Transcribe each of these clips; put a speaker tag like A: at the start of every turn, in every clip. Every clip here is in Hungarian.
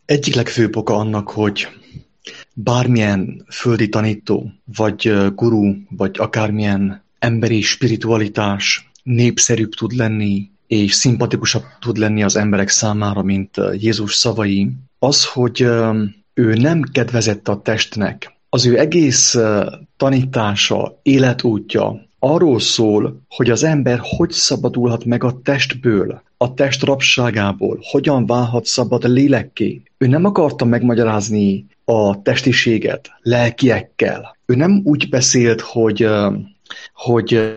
A: Egyik legfőbb oka annak, hogy bármilyen földi tanító, vagy guru, vagy akármilyen emberi spiritualitás népszerűbb tud lenni, és szimpatikusabb tud lenni az emberek számára, mint Jézus szavai, az, hogy ő nem kedvezett a testnek. Az ő egész tanítása, életútja arról szól, hogy az ember hogy szabadulhat meg a testből, a test rabságából, hogyan válhat szabad lélekké. Ő nem akarta megmagyarázni a testiséget lelkiekkel. Ő nem úgy beszélt, hogy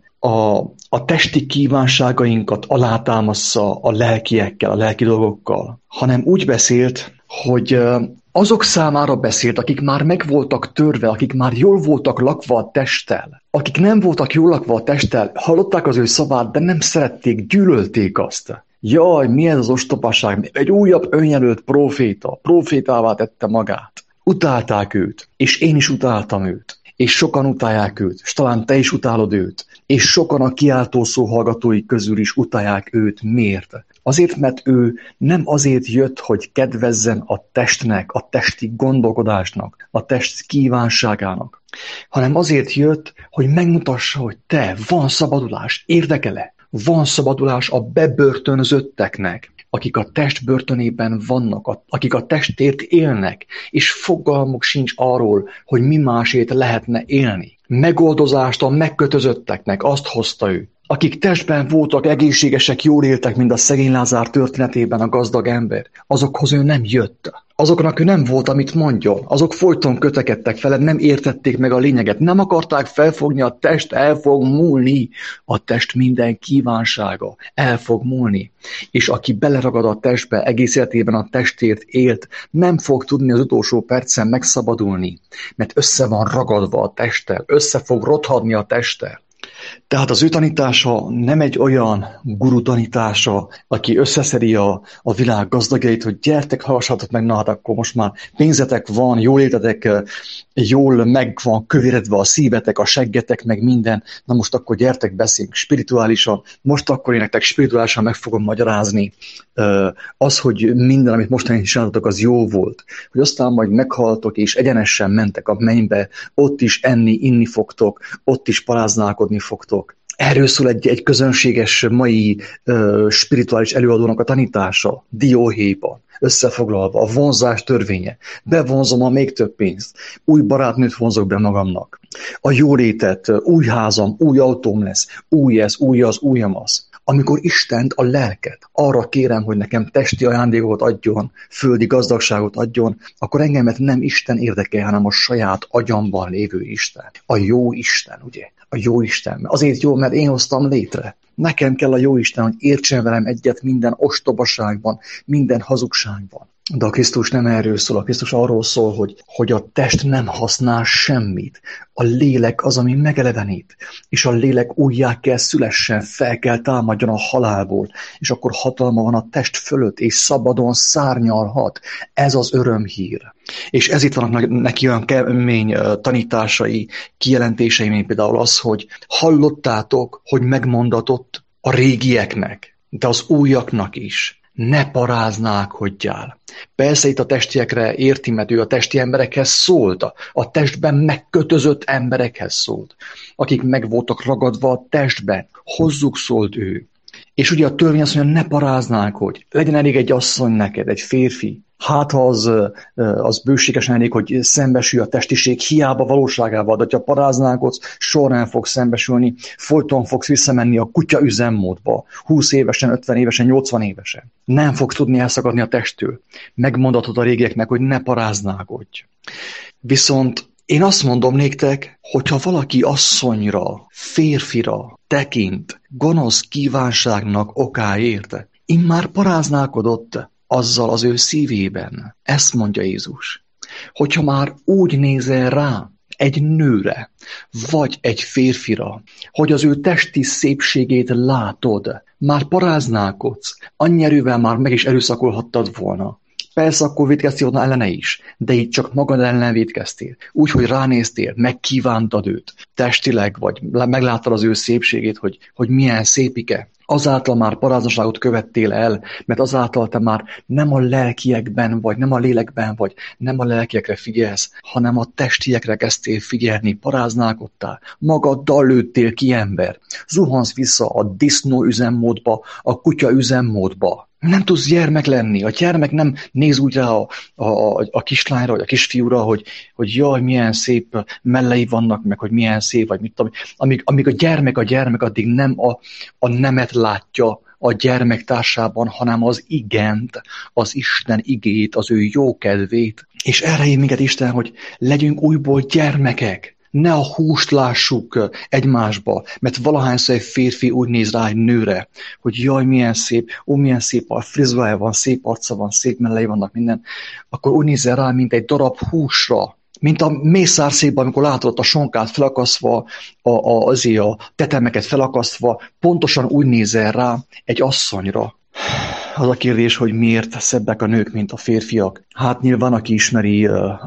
A: a testi kívánságainkat alátámassza a lelkiekkel, a lelki dolgokkal, hanem úgy beszélt, hogy azok számára beszélt, akik már meg voltak törve, akik már jól voltak lakva a testtel, akik nem voltak jól lakva a testtel, hallották az ő szavát, de nem szerették, gyűlölték azt. Jaj, mi ez az ostobaság? Egy újabb önjelölt profétává tette magát. Utálták őt, és én is utáltam őt, és sokan utálják őt, és talán te is utálod őt, és sokan a kiáltószó hallgatói közül is utálják őt. Miért? Azért, mert ő nem azért jött, hogy kedvezzen a testnek, a testi gondolkodásnak, a test kívánságának, hanem azért jött, hogy megmutassa, hogy van szabadulás, érdekele, van szabadulás a bebörtönzötteknek, akik a test börtönében vannak, akik a testért élnek, és fogalmuk sincs arról, hogy mi másért lehetne élni. Megoldozást a megkötözötteknek, azt hozta ő. Akik testben voltak, egészségesek, jól éltek, mint a szegény Lázár történetében a gazdag ember, azokhoz ő nem jött. Azoknak ő nem volt, amit mondjon. Azok folyton kötekedtek feled, nem értették meg a lényeget. Nem akarták felfogni, a test el fog múlni. A test minden kívánsága el fog múlni. És aki beleragad a testbe, egész életében a testért élt, nem fog tudni az utolsó percen megszabadulni. Mert össze van ragadva a testtel, össze fog rothadni a testtel. Tehát az ő tanítása nem egy olyan guru tanítása, aki összeszedi a világ gazdagjait, hogy gyertek, hallgassatok meg, na hát akkor most már pénzetek van, jól éltetek, jól meg van kövéredve a szívetek, a seggetek, meg minden, na most akkor gyertek, beszéljünk spirituálisan, most akkor én nektek spirituálisan meg fogom magyarázni az, hogy minden, amit mostanig csináltatok, az jó volt, hogy aztán majd meghaltok, és egyenesen mentek a mennybe, ott is enni, inni fogtok, ott is paráználkodni fogtok. Erről szól egy közönséges mai spirituális előadónak a tanítása, dióhéjban, összefoglalva, a vonzás törvénye. Bevonzom a még több pénzt, új barátnőt vonzok be magamnak, a jólétet, új házam, új autóm lesz, új ez, új az, új amaz. Amikor Istent, a lelket arra kérem, hogy nekem testi ajándékot adjon, földi gazdagságot adjon, akkor engemet nem Isten érdekel, hanem a saját agyamban lévő Isten. A jó Isten, ugye? A jó Isten. Azért jó, mert én hoztam létre. Nekem kell a jó Isten, hogy értsen velem egyet minden ostobaságban, minden hazugságban. De a Krisztus nem erről szól, a Krisztus arról szól, hogy a test nem használ semmit. A lélek az, ami megelevenít, és a lélek újjá kell szülessen, fel kell támadjon a halálból, és akkor hatalma van a test fölött, és szabadon szárnyalhat. Ez az örömhír. És ez itt vannak neki olyan kemény tanításai, kijelentései, mint például az, hogy hallottátok, hogy megmondatott a régieknek, de az újaknak is. Ne paráználkodjál. Persze itt a testiekre érti, mert ő a testi emberekhez szólt, a testben megkötözött emberekhez szólt, akik meg voltak ragadva a testben, hozzuk szólt ő. És ugye a törvény azt mondja, ne paráználkodj, legyen elég egy asszony neked, egy férfi. Hát ha az bőségesen elég, hogy szembesülj a testiség hiába valóságával, de ha paráználkodsz, soha nem fogsz szembesülni, folyton fogsz visszamenni a kutya üzemmódba, 20 évesen, 50 évesen, 80 évesen. Nem fogsz tudni elszakadni a testtől. Megmondatod a régieknek, hogy ne paráználkodj. Viszont én azt mondom néktek, hogyha valaki asszonyra, férfira tekint gonosz kívánságnak okáért, immár paráználkodott azzal az ő szívében. Ezt mondja Jézus. Hogyha már úgy nézel rá egy nőre, vagy egy férfira, hogy az ő testi szépségét látod, már paráználkodsz, annyi erővel már meg is erőszakolhattad volna. Persze akkor vétkeztél volna ellene is, de itt csak magad ellen vétkeztél. Úgy, hogy ránéztél, megkívántad őt testileg, vagy megláttad az ő szépségét, hogy milyen szépike. Azáltal már paráznaságot követtél el, mert azáltal te már nem a lelkiekben vagy, nem a lélekben vagy, nem a lelkiekre figyelsz, hanem a testiekre kezdtél figyelni, paráználkodtál, magaddal lőttél ki, ember. Zuhansz vissza a disznó üzemmódba, a kutya üzemmódba. Nem tudsz gyermek lenni. A gyermek nem néz úgy rá a kislányra, vagy a kisfiúra, hogy jaj, milyen szép mellei vannak, meg hogy milyen szép, vagy mit tudom. Amíg a gyermek addig nem a nemet látja a gyermektársában, hanem az igent, az Isten igét, az ő jókedvét. És erre hív minket Isten, hogy legyünk újból gyermekek. Ne a húst lássuk egymásba, mert valahányszor egy férfi úgy néz rá egy nőre, hogy jaj, milyen szép a frizurája van, szép arca van, szép mellei vannak, minden, akkor úgy nézzel rá, mint egy darab húsra, mint a mészárszékben, amikor látod a sonkát felakasztva, a tetemeket felakasztva, pontosan úgy nézel rá egy asszonyra. Az a kérdés, hogy miért szebbek a nők, mint a férfiak. Hát nyilván, aki ismeri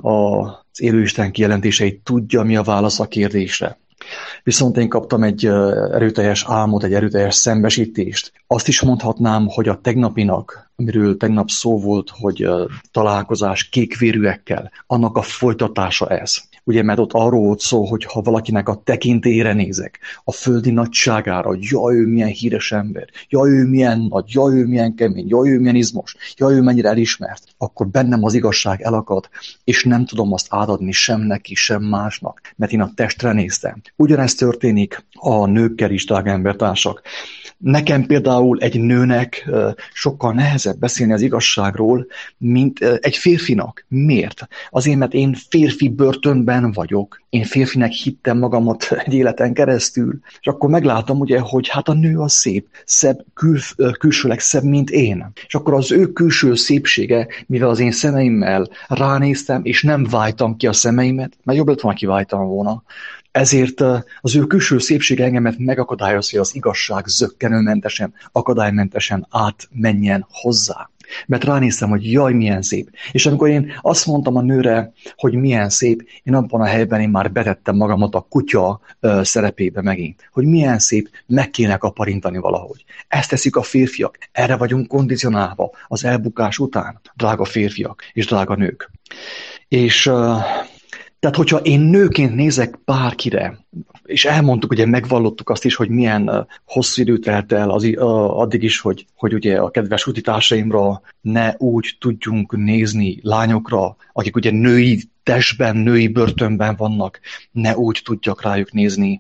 A: az élőisten kijelentéseit, tudja, mi a válasz a kérdésre. Viszont én kaptam egy erőteljes álmot, egy erőteljes szembesítést. Azt is mondhatnám, hogy a tegnapinak, amiről tegnap szó volt, hogy találkozás kékvérűekkel, annak a folytatása ez. Ugye, mert ott arról volt szó, hogy ha valakinek a tekintélyére nézek, a földi nagyságára, hogy jaj, ő milyen híres ember, jaj, ő milyen nagy, jaj, ő milyen kemény, jaj, ő milyen izmos, jaj, ő mennyire elismert, akkor bennem az igazság elakad, és nem tudom azt átadni sem neki, sem másnak, mert én a testre néztem. Ugyanezt történik a nőkkel is, drága embertársak. Nekem például egy nőnek sokkal nehezebb beszélni az igazságról, mint egy férfinak. Miért? Azért, mert én férfi börtönben vagyok. Én férfinek hittem magamat egy életen keresztül, és akkor meglátom, ugye, hogy hát a nő az szebb, külsőleg szebb, mint én. És akkor az ő külső szépsége, mivel az én szemeimmel ránéztem, és nem vájtam ki a szemeimet, mert jobb lett volna, kivájtam volna, ezért az ő külső szépsége engemet megakadályoz, hogy az igazság zökkenőmentesen, akadálymentesen átmenjen hozzá. Mert ránéztem, hogy jaj, milyen szép. És amikor én azt mondtam a nőre, hogy milyen szép, én abban a helyben én már betettem magamat a kutya szerepébe megint. Hogy milyen szép, meg kéne kaparintani valahogy. Ezt teszik a férfiak. Erre vagyunk kondicionálva az elbukás után, drága férfiak és drága nők. És tehát, hogyha én nőként nézek bárkire, és elmondtuk, ugye megvallottuk azt is, hogy milyen hosszú idő telt el addig is, hogy ugye a kedves utitársaimra ne úgy tudjunk nézni lányokra, akik ugye női testben, női börtönben vannak, ne úgy tudjak rájuk nézni,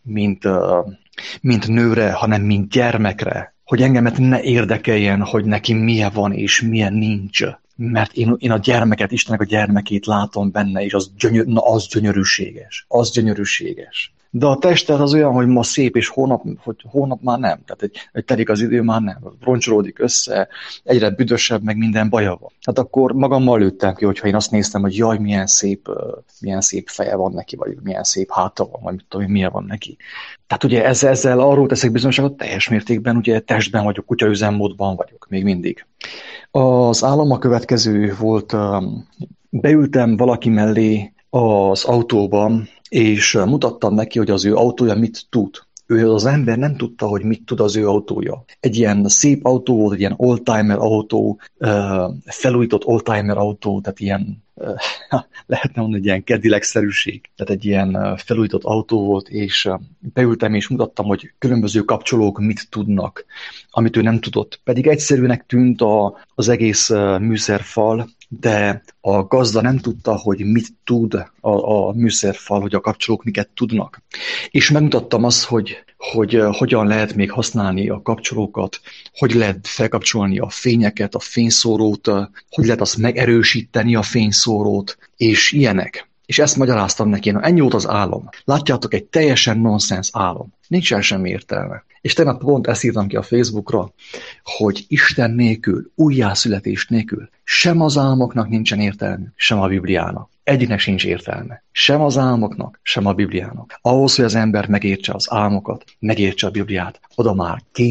A: mint nőre, hanem mint gyermekre. Hogy engemet ne érdekeljen, hogy neki milyen van és milyen nincs. Mert én a gyermeket, Istennek a gyermekét látom benne, és az gyönyörűséges. Az gyönyörűséges. De a tested az olyan, hogy ma szép, és hónap már nem. Tehát egy telik az idő, már nem. Roncsolódik össze, egyre büdösebb, meg minden baja van. Hát akkor magammal lőttem ki, hogyha én azt néztem, hogy jaj, milyen szép feje van neki, vagy milyen szép háta van, vagy mit tudom én, milyen van neki. Tehát ugye ezzel arról teszek bizonyosságot, teljes mértékben ugye testben vagyok, kutyaüzemmódban vagyok még mindig. Az álom a következő volt, beültem valaki mellé az autóban, és mutattam neki, hogy az ő autója mit tud. Ő az ember nem tudta, hogy mit tud az ő autója. Egy ilyen szép autó volt, egy ilyen oldtimer autó, felújított oldtimer autó, tehát ilyen, lehetne mondani, egy ilyen Cadillac-szerűség. Tehát egy ilyen felújított autó volt, és beültem és mutattam, hogy különböző kapcsolók mit tudnak, amit ő nem tudott. Pedig egyszerűnek tűnt az egész műszerfal, de a gazda nem tudta, hogy mit tud a műszerfal, hogy a kapcsolók miket tudnak. És megmutattam azt, hogy hogyan lehet még használni a kapcsolókat, hogy lehet felkapcsolni a fényeket, a fényszórót, hogy lehet azt megerősíteni a fényszórót, és ilyenek. És ezt magyaráztam neki, ennyi volt az álom. Látjátok, egy teljesen nonsens álom. Nincsen semmi értelme. És tegnap pont ezt írtam ki a Facebookra, hogy Isten nélkül, újjászületés nélkül sem az álmoknak nincsen értelmük, sem a Bibliának. Egyiknek sincs értelme. Sem az álmoknak, sem a Bibliának. Ahhoz, hogy az ember megértse az álmokat, megértse a Bibliát, oda már kéne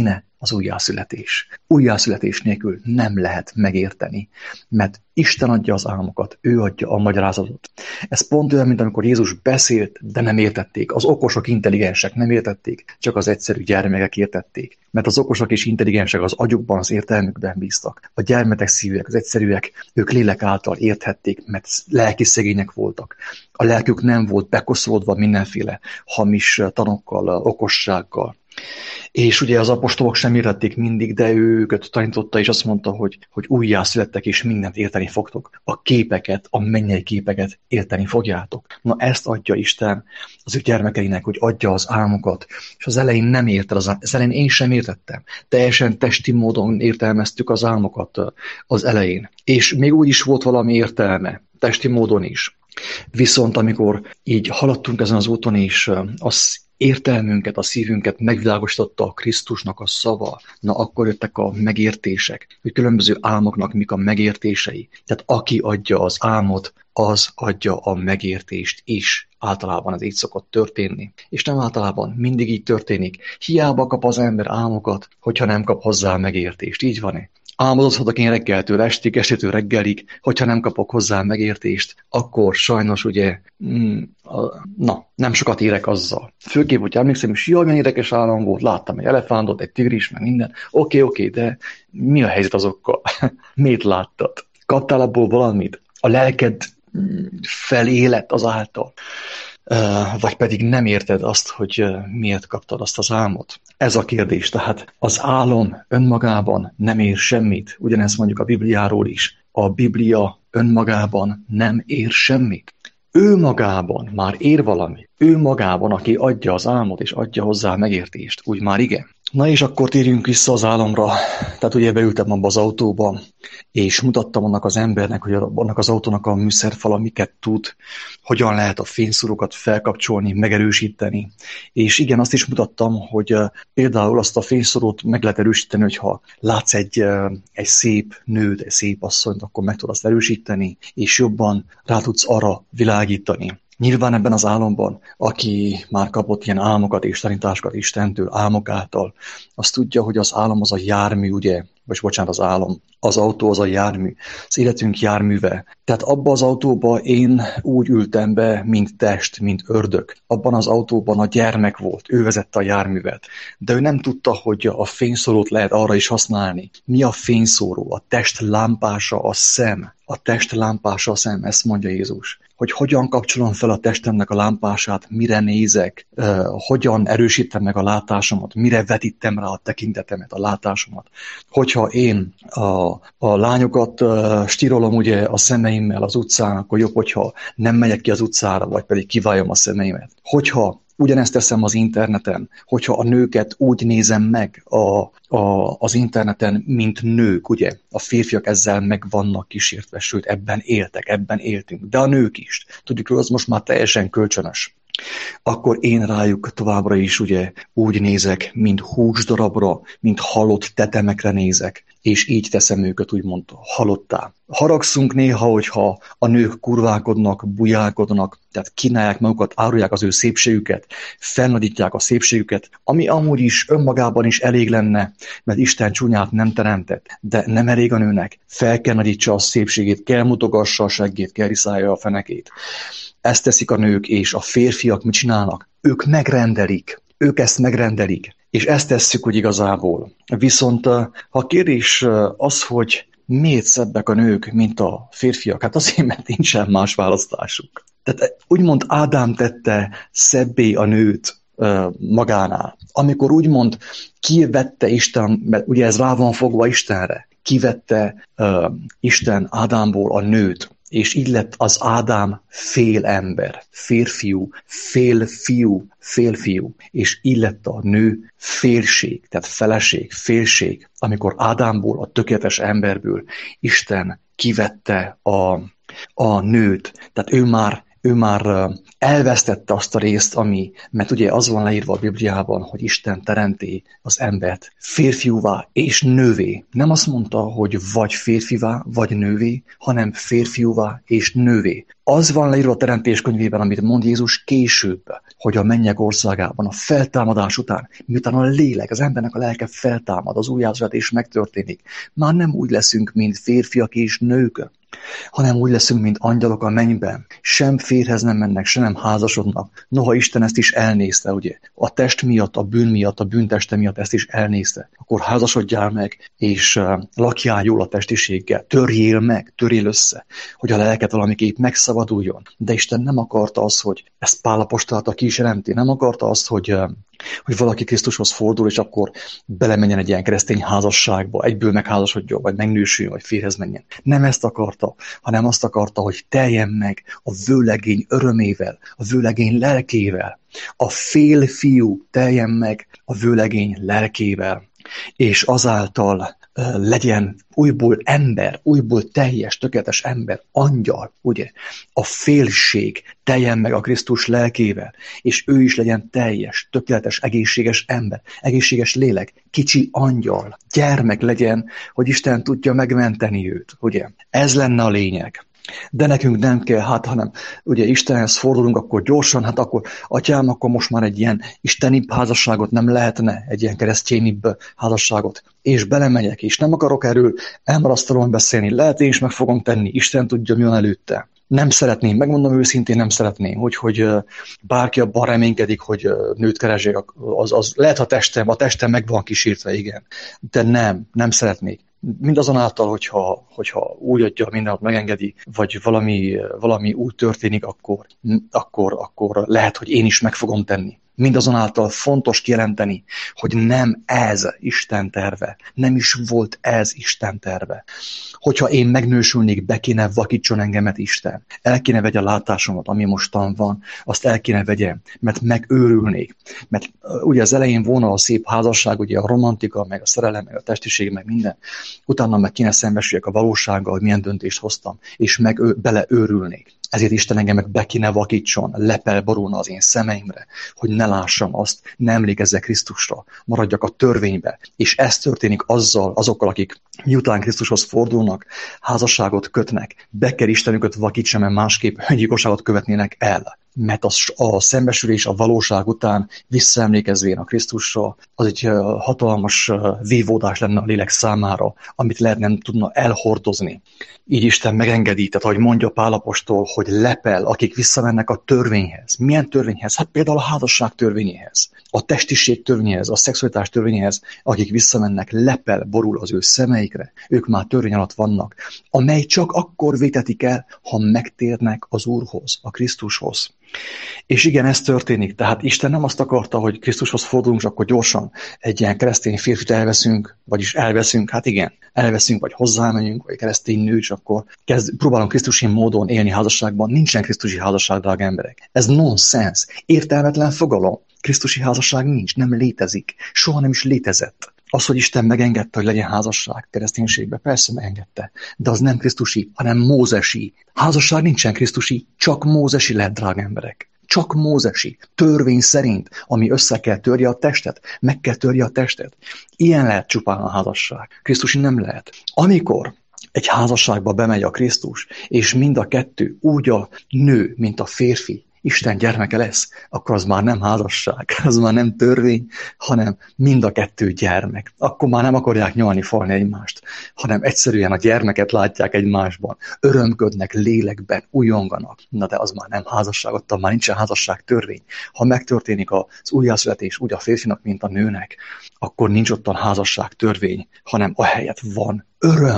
A: az újjászületés. Újjászületés nélkül nem lehet megérteni, mert Isten adja az álmokat, ő adja a magyarázatot. Ez pont olyan, mint amikor Jézus beszélt, de nem értették. Az okosok, intelligensek nem értették, csak az egyszerű gyermekek értették. Mert az okosok és intelligensek az agyukban, az értelmükben bíztak. A gyermetek szívűek, az egyszerűek, ők lélek által érthették, mert lelki szegények voltak. A lelkük nem volt bekoszolódva mindenféle hamis tanokkal, okossággal. És ugye az apostolok sem értették mindig, de őket tanította, és azt mondta, hogy újjászülettek, és mindent érteni fogtok. A képeket, a mennyei képeket érteni fogjátok. Na ezt adja Isten az ő gyermekeinek, hogy adja az álmokat. És az elején nem érted, az elején én sem értettem. Teljesen testi módon értelmeztük az álmokat az elején. És még úgy is volt valami értelme, testi módon is. Viszont amikor így haladtunk ezen az úton, és az értelmünket, a szívünket megvilágosította a Krisztusnak a szava, na akkor jöttek a megértések, hogy különböző álmoknak mik a megértései. Tehát aki adja az álmot, az adja a megértést is. Általában ez így szokott történni. És nem általában, mindig így történik. Hiába kap az ember álmokat, hogyha nem kap hozzá megértést. Így van-e? Álmodozhatok én reggeltől estig, estétől reggelig, hogyha nem kapok hozzá megértést, akkor sajnos ugye, nem sokat érek azzal. Főképp, hogy emlékszem, és jaj, milyen érdekes álom volt, láttam egy elefántot, egy tigris, meg minden. Oké, de mi a helyzet azokkal? Miért láttad? Kaptál abból valamit? A lelked felélett azáltal? Vagy pedig nem érted azt, hogy miért kaptad azt az álmot? Ez a kérdés. Tehát az álom önmagában nem ér semmit. Ugyanezt mondjuk a Bibliáról is. A Biblia önmagában nem ér semmit. Ő magában már ér valamit. Ő magában, aki adja az álmot és adja hozzá megértést. Úgy már igen. Na és akkor térjünk vissza az álomra. Tehát ugye beültem abba az autóba, és mutattam annak az embernek, hogy annak az autónak a műszerfala miket tud, hogyan lehet a fényszórókat felkapcsolni, megerősíteni. És igen, azt is mutattam, hogy például azt a fényszórót meg lehet erősíteni, hogyha látsz egy szép nőt, egy szép asszonyt, akkor meg tudod azt erősíteni, és jobban rá tudsz arra világítani. Nyilván ebben az álomban, aki már kapott ilyen álmokat és tanításokat Istentől, álmok által, azt tudja, hogy az álom az a jármű, ugye, vagy bocsánat, az álom, az autó az a jármű, az életünk járműve. Tehát abban az autóban én úgy ültem be, mint test, mint ördög. Abban az autóban a gyermek volt, ő vezette a járművet. De ő nem tudta, hogy a fényszórót lehet arra is használni. Mi a fényszóró? A test lámpása a szem. A test lámpása a szem, ezt mondja Jézus. Hogy hogyan kapcsolom fel a testemnek a lámpását, mire nézek, hogyan erősítem meg a látásomat, mire vetítem rá a tekintetemet, a látásomat. Hogyha én a lányokat stírolom ugye a szemeimmel az utcán, akkor jobb, hogyha nem megyek ki az utcára, vagy pedig kiváljam a szemeimet. Hogyha ugyanezt teszem az interneten, hogyha a nőket úgy nézem meg az interneten, mint nők, ugye? A férfiak ezzel meg vannak kísértve, sőt, ebben éltek, ebben éltünk, de a nők is. Tudjuk, hogy az most már teljesen kölcsönös. Akkor én rájuk továbbra is ugye úgy nézek, mint húsdarabra, mint halott tetemekre nézek, és így teszem őket úgymond halottá. Haragszunk néha, hogyha a nők kurválkodnak, bujálkodnak, tehát kínálják magukat, árulják az ő szépségüket, felnagyítják a szépségüket, ami amúgy is önmagában is elég lenne, mert Isten csúnyát nem teremtett, de nem elég a nőnek. Fel kell nagyítsa a szépségét, kell mutogassa a seggét, kell riszálja a fenekét. Ezt teszik a nők, és a férfiak mit csinálnak? Ők megrendelik. Ők ezt megrendelik. És ezt tesszük úgy igazából. Viszont a kérdés az, hogy miért szebbek a nők, mint a férfiak? Hát azért, mert nincsen más választásuk. Tehát úgymond Ádám tette szebbé a nőt magánál. Amikor úgymond kivette Isten, mert ugye ez rá van fogva Istenre, kivette Isten Ádámból a nőt, és így lett az Ádám fél ember, férfiú, félfiú, és így lett a nő félség, tehát feleség, félség, amikor Ádámból, a tökéletes emberből Isten kivette a nőt, tehát ő már elvesztette azt a részt, mert ugye az van leírva a Bibliában, hogy Isten teremti az embert férfiúvá és nővé. Nem azt mondta, hogy vagy férfivá, vagy nővé, hanem férfiúvá és nővé. Az van leírva a teremtés könyvében, amit mond Jézus később, hogy a mennyek országában, a feltámadás után, miután a lélek, az embernek a lelke feltámad, az újjászületés megtörténik, már nem úgy leszünk, mint férfiak és nők, hanem úgy leszünk, mint angyalok a mennyben. Sem férhez nem mennek, sem nem házasodnak. Noha Isten ezt is elnézte, ugye? A test miatt, a bűn miatt, a bűnteste miatt ezt is elnézte. Akkor házasodjál meg, és lakjál jól a testiséggel. Törjél meg, törjél össze, hogy a lelket valamiképp megszabaduljon. De Isten nem akarta azt, hogy ezt Pál apostol ki is jelenti. Nem akarta azt, hogy valaki Krisztushoz fordul, és akkor belemenjen egy ilyen keresztény házasságba, egyből megházasodjon, vagy megnősüljön, vagy férhez menjen. Nem ezt akarta, hanem azt akarta, hogy teljen meg a vőlegény örömével, a vőlegény lelkével. A félfiú teljen meg a vőlegény lelkével, és azáltal legyen újból ember, újból teljes, tökéletes ember, angyal, ugye? A félség teljen meg a Krisztus lelkével, és ő is legyen teljes, tökéletes, egészséges ember, egészséges lélek, kicsi angyal, gyermek legyen, hogy Isten tudja megmenteni őt, ugye? Ez lenne a lényeg. De nekünk nem kell, hanem ugye Istenhez fordulunk, akkor gyorsan, akkor atyám, akkor most már egy ilyen istenibb házasságot nem lehetne, egy ilyen keresztényibb házasságot, és belemegyek, és nem akarok erről elmarasztalóan beszélni, lehet én is meg fogom tenni, Isten tudja, mi van előtte. Nem szeretném, megmondom őszintén, nem szeretném, hogy bárki abban reménykedik, hogy nőt keresek, az lehet a testem meg van kísértve, igen, de nem szeretnék. Mindazonáltal, hogyha úgy adja, mindent megengedi, vagy valami úgy történik, akkor lehet, hogy én is meg fogom tenni. Mindazonáltal fontos kijelenteni, hogy nem ez Isten terve. Nem is volt ez Isten terve. Hogyha én megnősülnék, be kéne vakítson engemet Isten. El kéne vegye a látásomat, ami mostan van, azt el kéne vegye, mert megőrülnék. Mert ugye az elején volna a szép házasság, ugye a romantika, meg a szerelem, meg a testiség, meg minden. Utána meg kéne szembesüljek a valósággal, hogy milyen döntést hoztam, és beleőrülnék. Ezért Isten engemet be kéne vakítson, lepel borulna az én szemeimre, hogy ne lássam azt, ne emlékezzek Krisztusra, maradjak a törvénybe. És ez történik azokkal, akik miután Krisztushoz fordulnak, házasságot kötnek, be kell Istenüket vakítsam, mert másképp öngyilkosságot követnének el. Mert a szembesülés a valóság után visszaemlékezvén a Krisztusra, az egy hatalmas vívódás lenne a lélek számára, amit lehet nem tudna elhordozni. Így Isten megengedi, tehát ahogy mondja Pál apostol, hogy lepel, akik visszamennek a törvényhez. Milyen törvényhez? Hát például a házasság törvényéhez, a testiség törvényéhez, a szexualitás törvényéhez, akik visszamennek, lepel borul az ő szemeikre. Ők már törvény alatt vannak, amely csak akkor vétetik el, ha megtérnek az Úrhoz, a Krisztushoz. És igen, ez történik. Tehát Isten nem azt akarta, hogy Krisztushoz fordulunk, és akkor gyorsan egy ilyen keresztény férfit elveszünk, hát igen, elveszünk, vagy hozzámegyünk, vagy keresztény nő, és akkor próbálunk krisztusi módon élni házasságban. Nincsen krisztusi házasság, drága emberek. Ez nonsens, értelmetlen fogalom. Krisztusi házasság nincs, nem létezik. Soha nem is létezett. Az, hogy Isten megengedte, hogy legyen házasság kereszténységbe, persze megengedte, de az nem krisztusi, hanem mózesi. Házasság nincsen krisztusi, csak mózesi lehet, drága emberek. Csak mózesi, törvény szerint, ami össze kell törje a testet, meg kell törje a testet. Ilyen lehet csupán a házasság. Krisztusi nem lehet. Amikor egy házasságba bemegy a Krisztus, és mind a kettő úgy a nő, mint a férfi, Isten gyermeke lesz, akkor az már nem házasság, az már nem törvény, hanem mind a kettő gyermek. Akkor már nem akarják nyalni, falni egymást, hanem egyszerűen a gyermeket látják egymásban, örömködnek lélekben, újonganak. Na de az már nem házasság, ott már nincsen házasság törvény. Ha megtörténik az újjászületés úgy a férfinak, mint a nőnek, akkor nincs ottan házasság törvény, hanem ahelyett van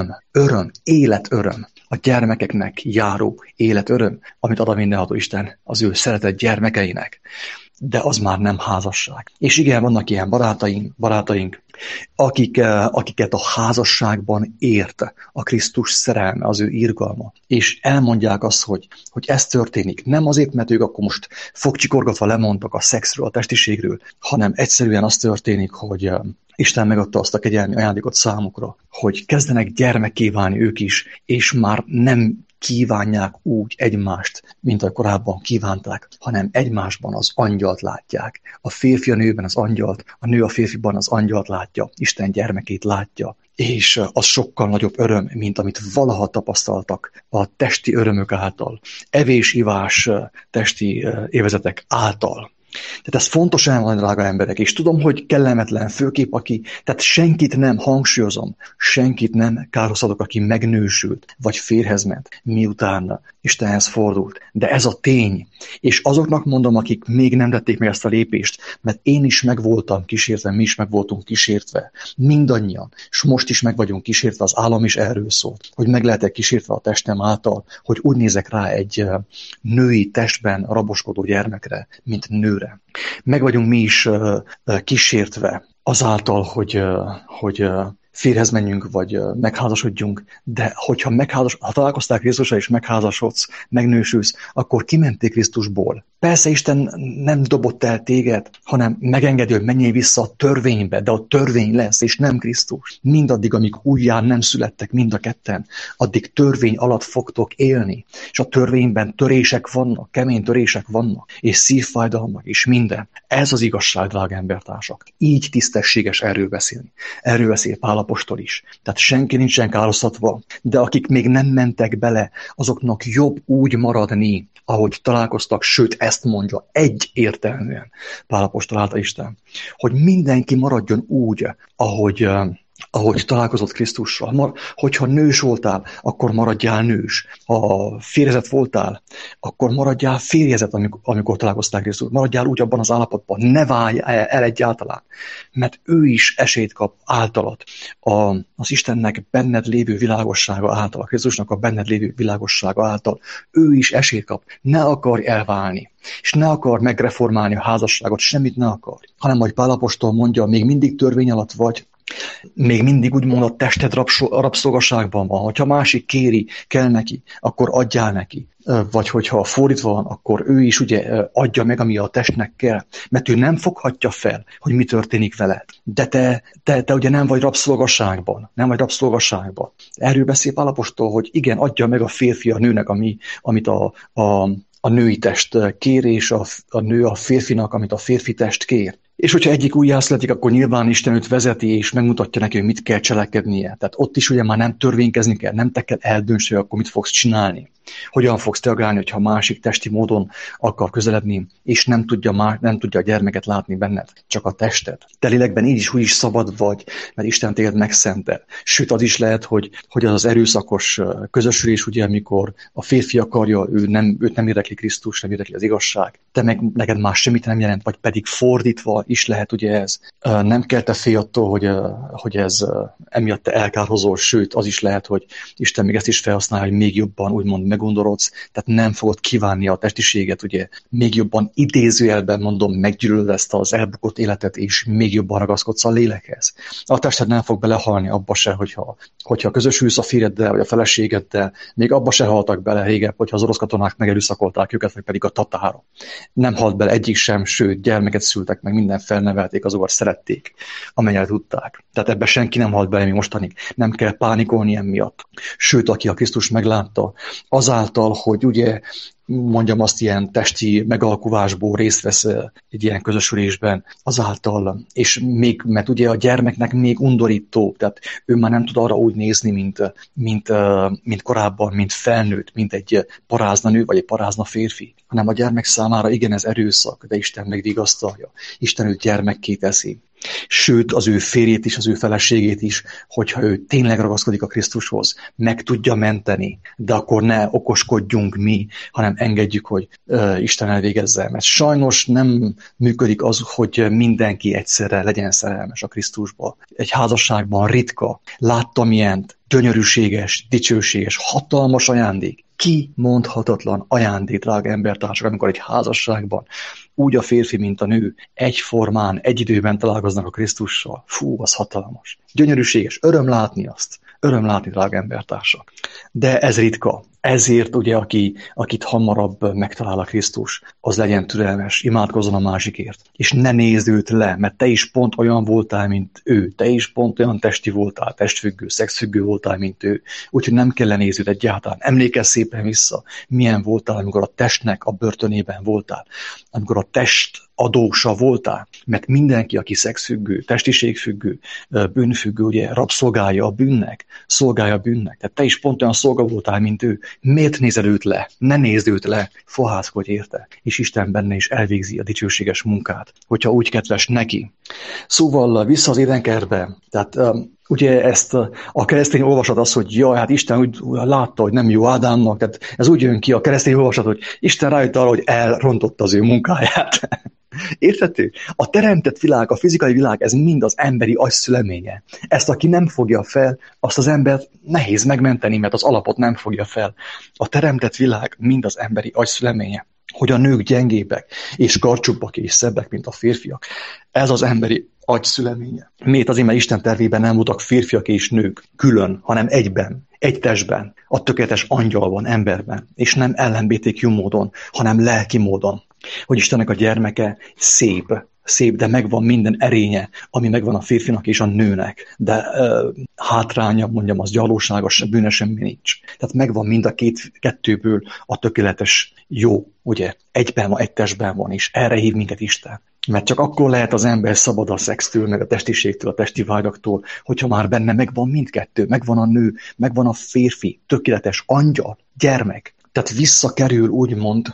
A: öröm, életöröm. A gyermekeknek járó életöröm, amit ad a mindenható Isten az ő szeretett gyermekeinek. De az már nem házasság. És igen, vannak ilyen barátaink, akiket a házasságban ért a Krisztus szerelme, az ő irgalma. És elmondják azt, hogy ez történik. Nem azért, mert ők akkor most fogcsikorgatva lemondtak a szexről, a testiségről, hanem egyszerűen az történik, hogy Isten megadta azt a kegyelmi ajándékot számukra, hogy kezdenek gyermekké válni ők is, és már nem kívánják úgy egymást, mint ahogy korábban kívánták, hanem egymásban az angyalt látják. A férfi a nőben az angyalt, a nő a férfiban az angyalt látja, Isten gyermekét látja. És az sokkal nagyobb öröm, mint amit valaha tapasztaltak a testi örömök által, evés-ivás testi élvezetek által. Tehát ez fontos elmondani, drága emberek, és tudom, hogy kellemetlen, főképp tehát senkit nem, hangsúlyozom, senkit nem kárhoztatok, aki megnősült, vagy férhez ment, miután Istenhez fordult. De ez a tény, és azoknak mondom, akik még nem tették meg ezt a lépést, mert én is meg voltam kísértve, mi is meg voltunk kísértve, mindannyian, és most is meg vagyunk kísértve, az állam is erről szólt, hogy meg lehetek kísértve a testem által, hogy úgy nézek rá egy női testben raboskodó gyermekre, mint nőre. Meg vagyunk mi is kísértve azáltal, hogy férhez menjünk, vagy megházasodjunk, de hogyha ha találkoztál Krisztussal és megházasodsz, megnősülsz, akkor kimentél Krisztusból. Persze Isten nem dobott el téged, hanem megengedi, hogy menjél vissza a törvénybe, de a törvény lesz, és nem Krisztus. Mindaddig, amíg újján nem születtek mind a ketten, addig törvény alatt fogtok élni. És a törvényben törések vannak, kemény törések vannak, és szívfájdalmak, és minden. Ez az igazság, drága embertársak. Így tisztességes erről beszélni. Erről beszél Pál apostol is. Tehát senki nincsen károsztatva, de akik még nem mentek bele, azoknak jobb úgy maradni, ahogy találkoztak, sőt ezt mondja egyértelműen Pál apostol által Isten, hogy mindenki maradjon úgy, ahogy találkozott Krisztussal. Hogyha nős voltál, akkor maradjál nős. Ha férjezett voltál, akkor maradjál férjezett, amikor találkoztál Krisztus. Maradjál úgy abban az állapotban, ne válj el egyáltalán. Mert ő is esélyt kap általad. Az Istennek benned lévő világossága által, a Krisztusnak a benned lévő világossága által. Ő is esélyt kap. Ne akarj elválni. És ne akar megreformálni a házasságot, semmit ne akar. Hanem, ahogy Pál apostol mondja, még mindig törvény alatt vagy, még mindig úgymond a tested rabszolgaságban van. Hogyha másik kéri, kell neki, akkor adjál neki. Vagy hogyha fordítva van, akkor ő is ugye adja meg, ami a testnek kell. Mert ő nem foghatja fel, hogy mi történik veled. De te ugye nem vagy rabszolgaságban. Nem vagy rabszolgaságban. Erről beszél Pál apostol, hogy igen, adja meg a férfi a nőnek, amit a női test kér, és a nő a férfinak, amit a férfi test kér. És hogyha egyik újjászületik, akkor nyilván Isten őt vezeti, és megmutatja neki, hogy mit kell cselekednie. Tehát ott is ugye már nem törvénykezni kell, nem te kell eldöntsd, hogy akkor mit fogsz csinálni. Hogyan fogsz reagálni, hogyha másik testi módon akar közeledni, és nem tudja a gyermeket látni benned, csak a tested. Te lélekben így is úgy is szabad vagy, mert Isten téged megszentel. Sőt, az is lehet, hogy az erőszakos közösülés, ugye, amikor a férfi akarja, őt nem érdekli Krisztus, nem érdekli az igazság. Te meg neked már semmit nem jelent, vagy pedig fordítva is lehet ugye ez. Nem kell te félj attól, hogy ez emiatt te elkárhozol, sőt, az is lehet, hogy Isten még ezt is felhasználja, hogy még jobban úgymond megundorodsz, tehát nem fogod kívánni a testiséget, ugye még jobban idézőjelben mondom, meggyűlölöd ezt az elbukott életet, és még jobban ragaszkodsz a lélekhez. A tested nem fog belehalni abba se, hogyha közösülsz a férjeddel, vagy a feleségeddel, még abba se haltak bele régebb, hogyha az orosz katonák megerőszakolták őket, vagy pedig a tatárok. Nem halt bele egyik sem, sőt, gyermeket szültek, meg minden felnevelték, azokat szerették, amennyire tudták. Tehát ebbe senki nem halt bele még mostanig. Nem kell pánikolni emiatt. Sőt, aki a Krisztus meglátta, azáltal, hogy ugye mondjam azt, ilyen testi megalkuvásból részt vesz egy ilyen közösülésben, azáltal, és még, mert ugye a gyermeknek még undorító, tehát ő már nem tud arra úgy nézni, mint korábban, mint felnőtt, mint egy parázna nő, vagy egy parázna férfi, hanem a gyermek számára igen, ez erőszak, de Isten megvigasztalja. Isten őt gyermekké teszi. Sőt, az ő férjét is, az ő feleségét is, hogyha ő tényleg ragaszkodik a Krisztushoz, meg tudja menteni, de akkor ne okoskodjunk mi, hanem engedjük, hogy Isten elvégezze. Mert sajnos nem működik az, hogy mindenki egyszerre legyen szerelmes a Krisztusba. Egy házasságban ritka. Láttam ilyent, gyönyörűséges, dicsőséges, hatalmas ajándék. Kimondhatatlan ajándék, drága embertársak, amikor egy házasságban úgy a férfi, mint a nő egyformán, egy időben találkoznak a Krisztussal. Fú, az hatalmas. Gyönyörűséges, öröm látni azt. Öröm látni, drága embertársak. De ez ritka. Ezért ugye, akit hamarabb megtalál a Krisztus, az legyen türelmes, imádkozzon a másikért. És ne nézd őt le, mert te is pont olyan voltál, mint ő. Te is pont olyan testi voltál, testfüggő, szexfüggő voltál, mint ő. Úgyhogy nem kell lenézni őt egyáltalán. Emlékezz szépen vissza, milyen voltál, amikor a testnek a börtönében voltál. Amikor a test adósa voltál, mert mindenki, aki szexfüggő, testiségfüggő, bűnfüggő, ugye rabszolgálja a bűnnek, szolgálja a bűnnek. Tehát te is pont olyan szolga voltál, mint ő. Miért nézed őt le? Ne nézd őt le, fohászkodj érte, és Isten benne is elvégzi a dicsőséges munkát, hogyha úgy kedves neki. Szóval vissza az édenkertbe, tehát ugye ezt a keresztény olvasat az, hogy jaj, hát Isten úgy látta, hogy nem jó Ádámnak, tehát ez úgy jön ki a keresztény olvasat, hogy Isten rájött arra, hogy elrontotta az ő munkáját. Érthető? A teremtett világ, a fizikai világ, ez mind az emberi agyszüleménye. Ezt, aki nem fogja fel, azt az embert nehéz megmenteni, mert az alapot nem fogja fel. A teremtett világ mind az emberi agyszüleménye. Hogy a nők gyengébbek, és karcsúbbak, és szebbek, mint a férfiak. Ez az emberi agyszüleménye. Miért? Azért, mert Isten tervében nem voltak férfiak és nők külön, hanem egyben, egy testben, a tökéletes angyalban, emberben, és nem LMBTQ módon, hanem lelki módon. Hogy Istennek a gyermeke szép, de megvan minden erénye, ami megvan a férfinak és a nőnek, de hátránya, mondjam, az gyalóságos, bűne semmi nincs. Tehát megvan mind a kettőből a tökéletes jó, ugye, egyben van, egy testben van, és erre hív minket Isten. Mert csak akkor lehet az ember szabad a szextől, meg a testiségtől, a testi vágyaktól, hogyha már benne megvan mindkettő, megvan a nő, megvan a férfi, tökéletes angyal, gyermek. Tehát visszakerül, úgymond,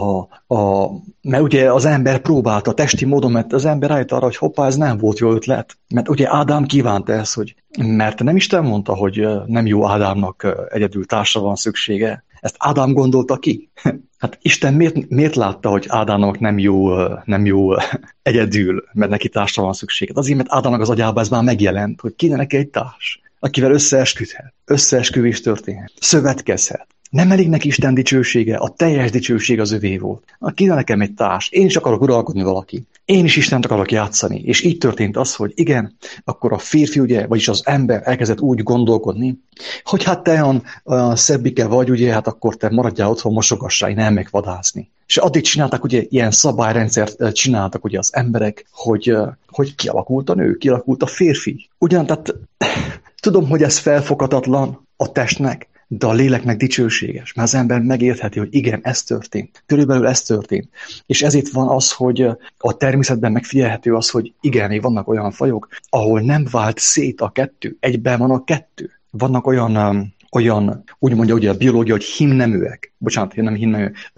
A: mert ugye az ember próbálta testi módon, mert az ember rájött arra, hogy hoppá, ez nem volt jó ötlet. Mert ugye Ádám kívánta ezt, mert nem Isten mondta, hogy nem jó Ádámnak egyedül társra van szüksége. Ezt Ádám gondolta ki. Hát Isten miért látta, hogy Ádámnak nem jó egyedül, mert neki társra van szüksége? Azért, mert Ádámnak az agyában ez már megjelent, hogy kéne neki egy társ, akivel összeesküdhet, összeesküvés történhet, szövetkezhet. Nem elég neki Isten dicsősége, a teljes dicsőség az övé volt. Kéne nekem egy társ, én is akarok uralkodni valaki. Én is Istent akarok játszani. És így történt az, hogy igen, akkor a férfi, ugye, vagyis az ember elkezdett úgy gondolkodni, hogy hát te olyan szebbike vagy, ugye, hát akkor te maradjál otthon, mosogassál, én elmegyek vadászni. És addig csináltak, ugye, ilyen szabályrendszert csináltak ugye az emberek, hogy kialakult a nő, kialakult a férfi. Ugyan, tehát tudom, hogy ez felfoghatatlan a testnek, de a léleknek dicsőséges, mert az ember megértheti, hogy igen, ez történt. Körülbelül ez történt. És ezért van az, hogy a természetben megfigyelhető az, hogy igen, vannak olyan fajok, ahol nem vált szét a kettő, egyben van a kettő. Vannak olyan úgy mondja ugye a biológia, hogy himneműek. Bocsánat, nem himneműek,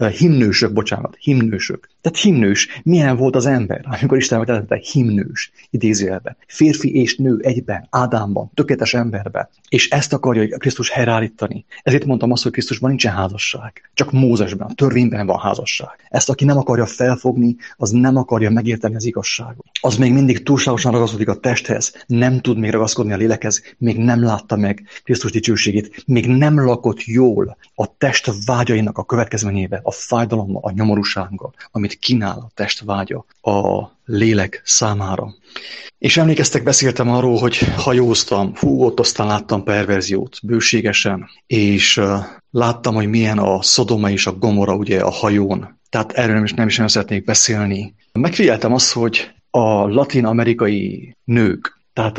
A: himnősök. Tehát himnős. Milyen volt az ember, amikor Isten megteremtette? Himnős, idézőjelben. Férfi és nő egyben, Ádámban, tökéletes emberben. És ezt akarja Krisztus helyreállítani. Ezért mondtam azt, hogy Krisztusban nincsen házasság. Csak Mózesben, a törvényben van házasság. Ezt, aki nem akarja felfogni, az nem akarja megérteni az igazságot. Az még mindig túlságosan ragaszkodik a testhez, nem tud még ragaszkodni a lélekhez, még nem látta meg Krisztus dicsőségét, még nem lakott jól a test vágyainak a következményével, a fájdalommal, a nyomorúsággal, amit kínál a test vágya a lélek számára. És emlékeztek, beszéltem arról, hogy hajóztam, ott aztán láttam perverziót bőségesen, és láttam, hogy milyen a Szodoma és a Gomora ugye a hajón. Tehát erről nem is szeretnék beszélni. Megfigyeltem azt, hogy a latin-amerikai nők, tehát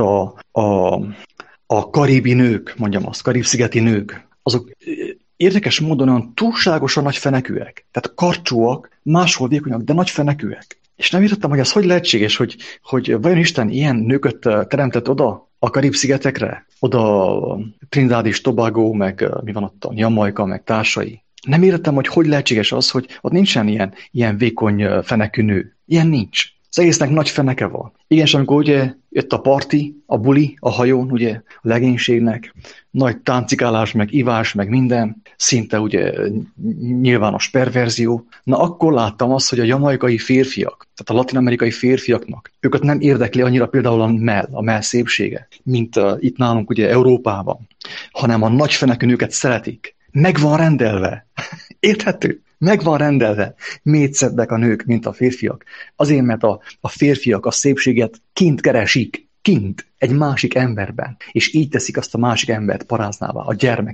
A: a karibi nők, mondjam azt, karib-szigeti nők, azok érdekes módon olyan túlságosan nagy fenekűek. Tehát karcsúak, máshol vékonyak, de nagy fenekűek. És nem értettem, hogy ez hogy lehetséges, hogy vajon Isten ilyen nőköt teremtett oda a Karib-szigetekre? Oda Trinidad és Tobago, meg mi van ott, Jamaica, meg társai. Nem értettem, hogy lehetséges az, hogy ott nincsen ilyen vékony fenekű nő. Ilyen nincs. Az egésznek nagy feneke van. Igen, és amikor ugye jött a parti, a buli, a hajón, ugye a legénységnek, nagy táncikálás, meg ivás, meg minden, szinte ugye nyilvános perverzió. Na akkor láttam azt, hogy a jamaikai férfiak, tehát a latin-amerikai férfiaknak, őket nem érdekli annyira például a mell szépsége, mint itt nálunk ugye Európában, hanem a nagy fenekű nőket szeretik. Meg van rendelve. Érthető? Meg van rendelve. Mégszebbek a nők, mint a férfiak. Azért, mert a férfiak a szépséget kint keresik. Kint. Egy másik emberben. És így teszik azt a másik embert paráznává, a gyermeket.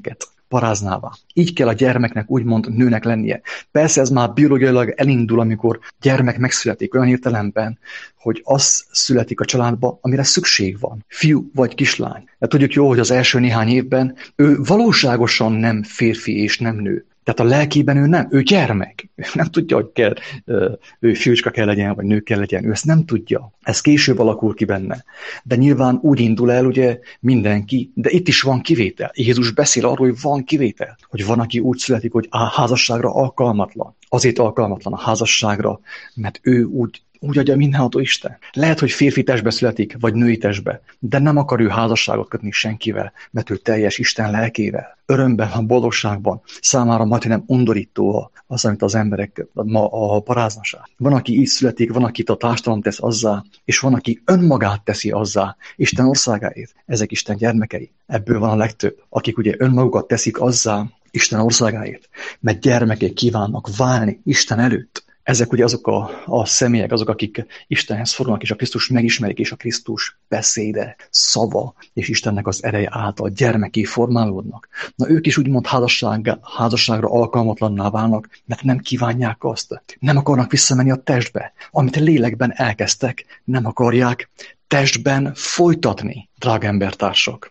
A: paráznává. Így kell a gyermeknek úgymond nőnek lennie. Persze ez már biológiailag elindul, amikor gyermek megszületik olyan értelemben, hogy az születik a családba, amire szükség van. Fiú vagy kislány. De tudjuk jó, hogy az első néhány évben ő valóságosan nem férfi és nem nő. Tehát a lelkében ő nem, ő gyermek. Ő nem tudja, hogy kell, ő fiúcska kell legyen, vagy nő kell legyen. Ő ezt nem tudja. Ez később alakul ki benne. De nyilván úgy indul el, ugye mindenki, de itt is van kivétel. Jézus beszél arról, hogy van kivétel. Hogy van, aki úgy születik, hogy a házasságra alkalmatlan. Azért alkalmatlan a házasságra, mert ő úgy adja mindenható Isten. Lehet, hogy férfi testbe születik, vagy női testbe, de nem akar ő házasságot kötni senkivel, mert ő teljes Isten lelkével. Örömben, a boldogságban. Számára majdnem undorító az, amit az emberek, a paráznaság. Van, aki így születik, van, akit a társadalom tesz azzá, és van, aki önmagát teszi azzá, Isten országáért. Ezek Isten gyermekei. Ebből van a legtöbb, akik ugye önmagukat teszik azzá, Isten országáért, mert gyermekek kívánnak válni Isten előtt. Ezek ugye azok a személyek, azok, akik Istenhez fordulnak, és a Krisztus megismerik, és a Krisztus beszéde, szava, és Istennek az ereje által gyermeké formálódnak. Na ők is úgymond házasságra alkalmatlanná válnak, mert nem kívánják azt. Nem akarnak visszamenni a testbe. Amit a lélekben elkezdtek, nem akarják testben folytatni, drága embertársak.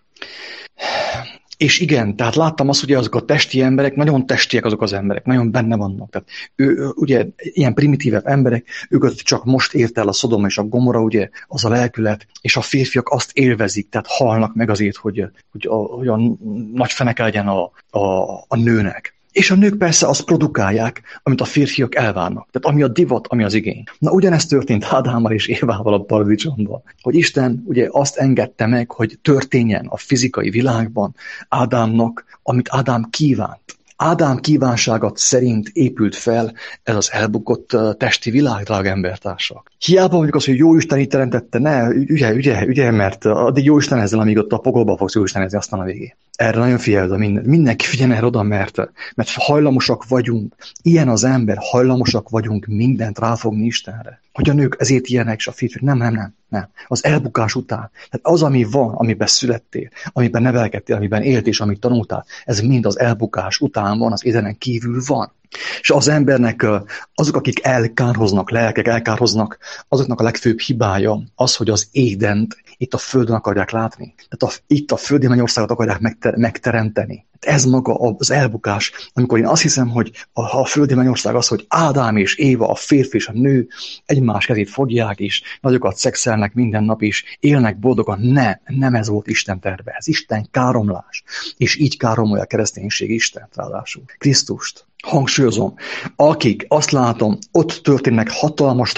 A: És igen, tehát láttam azt, hogy azok a testi emberek, nagyon testiek azok az emberek, nagyon benne vannak. Tehát ugye ilyen primitívebb emberek, őket csak most ért el a Szodoma és a Gomora, ugye az a lelkület, és a férfiak azt élvezik, tehát halnak meg azért, hogy a nagy feneke legyen a nőnek. És a nők persze azt produkálják, amit a férfiak elvárnak. Tehát ami a divat, ami az igény. Na ugyanezt történt Ádámmal és Évával a paradicsomban. Hogy Isten ugye azt engedte meg, hogy történjen a fizikai világban Ádámnak, amit Ádám kívánt. Ádám kívánságot szerint épült fel ez az elbukott testi világ, drága embertársak. Hiába mondjuk az, hogy Jóisten így teremtette, ne, ügye, mert addig Jóisten ezzel, amíg ott a pokolba fogsz Jóistenezni, aztán a végén. Erre nagyon figyelj oda mindenki figyeljen erre oda, mert hajlamosak vagyunk, ilyen az ember, hajlamosak vagyunk mindent ráfogni Istenre. Hogy a nők ezért ilyenek, és a férfiak nem. Az elbukás után. Tehát az, ami van, amiben születtél, amiben nevelkedtél, amiben éltél, és amit tanultál, ez mind az elbukás után van, az Édenen kívül van. És az embernek, azok, akik elkárhoznak, lelkek elkárhoznak, azoknak a legfőbb hibája az, hogy az Édent itt a földön akarják látni. Tehát itt a földi mennyországot akarják megteremteni. Ez maga az elbukás, amikor én azt hiszem, hogy a földi mennyország az, hogy Ádám és Éva, a férfi és a nő egymás kezét fogják, és nagyokat szexelnek minden nap, és élnek boldogan. Nem ez volt Isten terve, ez Isten káromlás. És így káromolja a kereszténység Istent, ráadásul Krisztust. Hangsúlyozom, akik azt látom, ott történnek hatalmas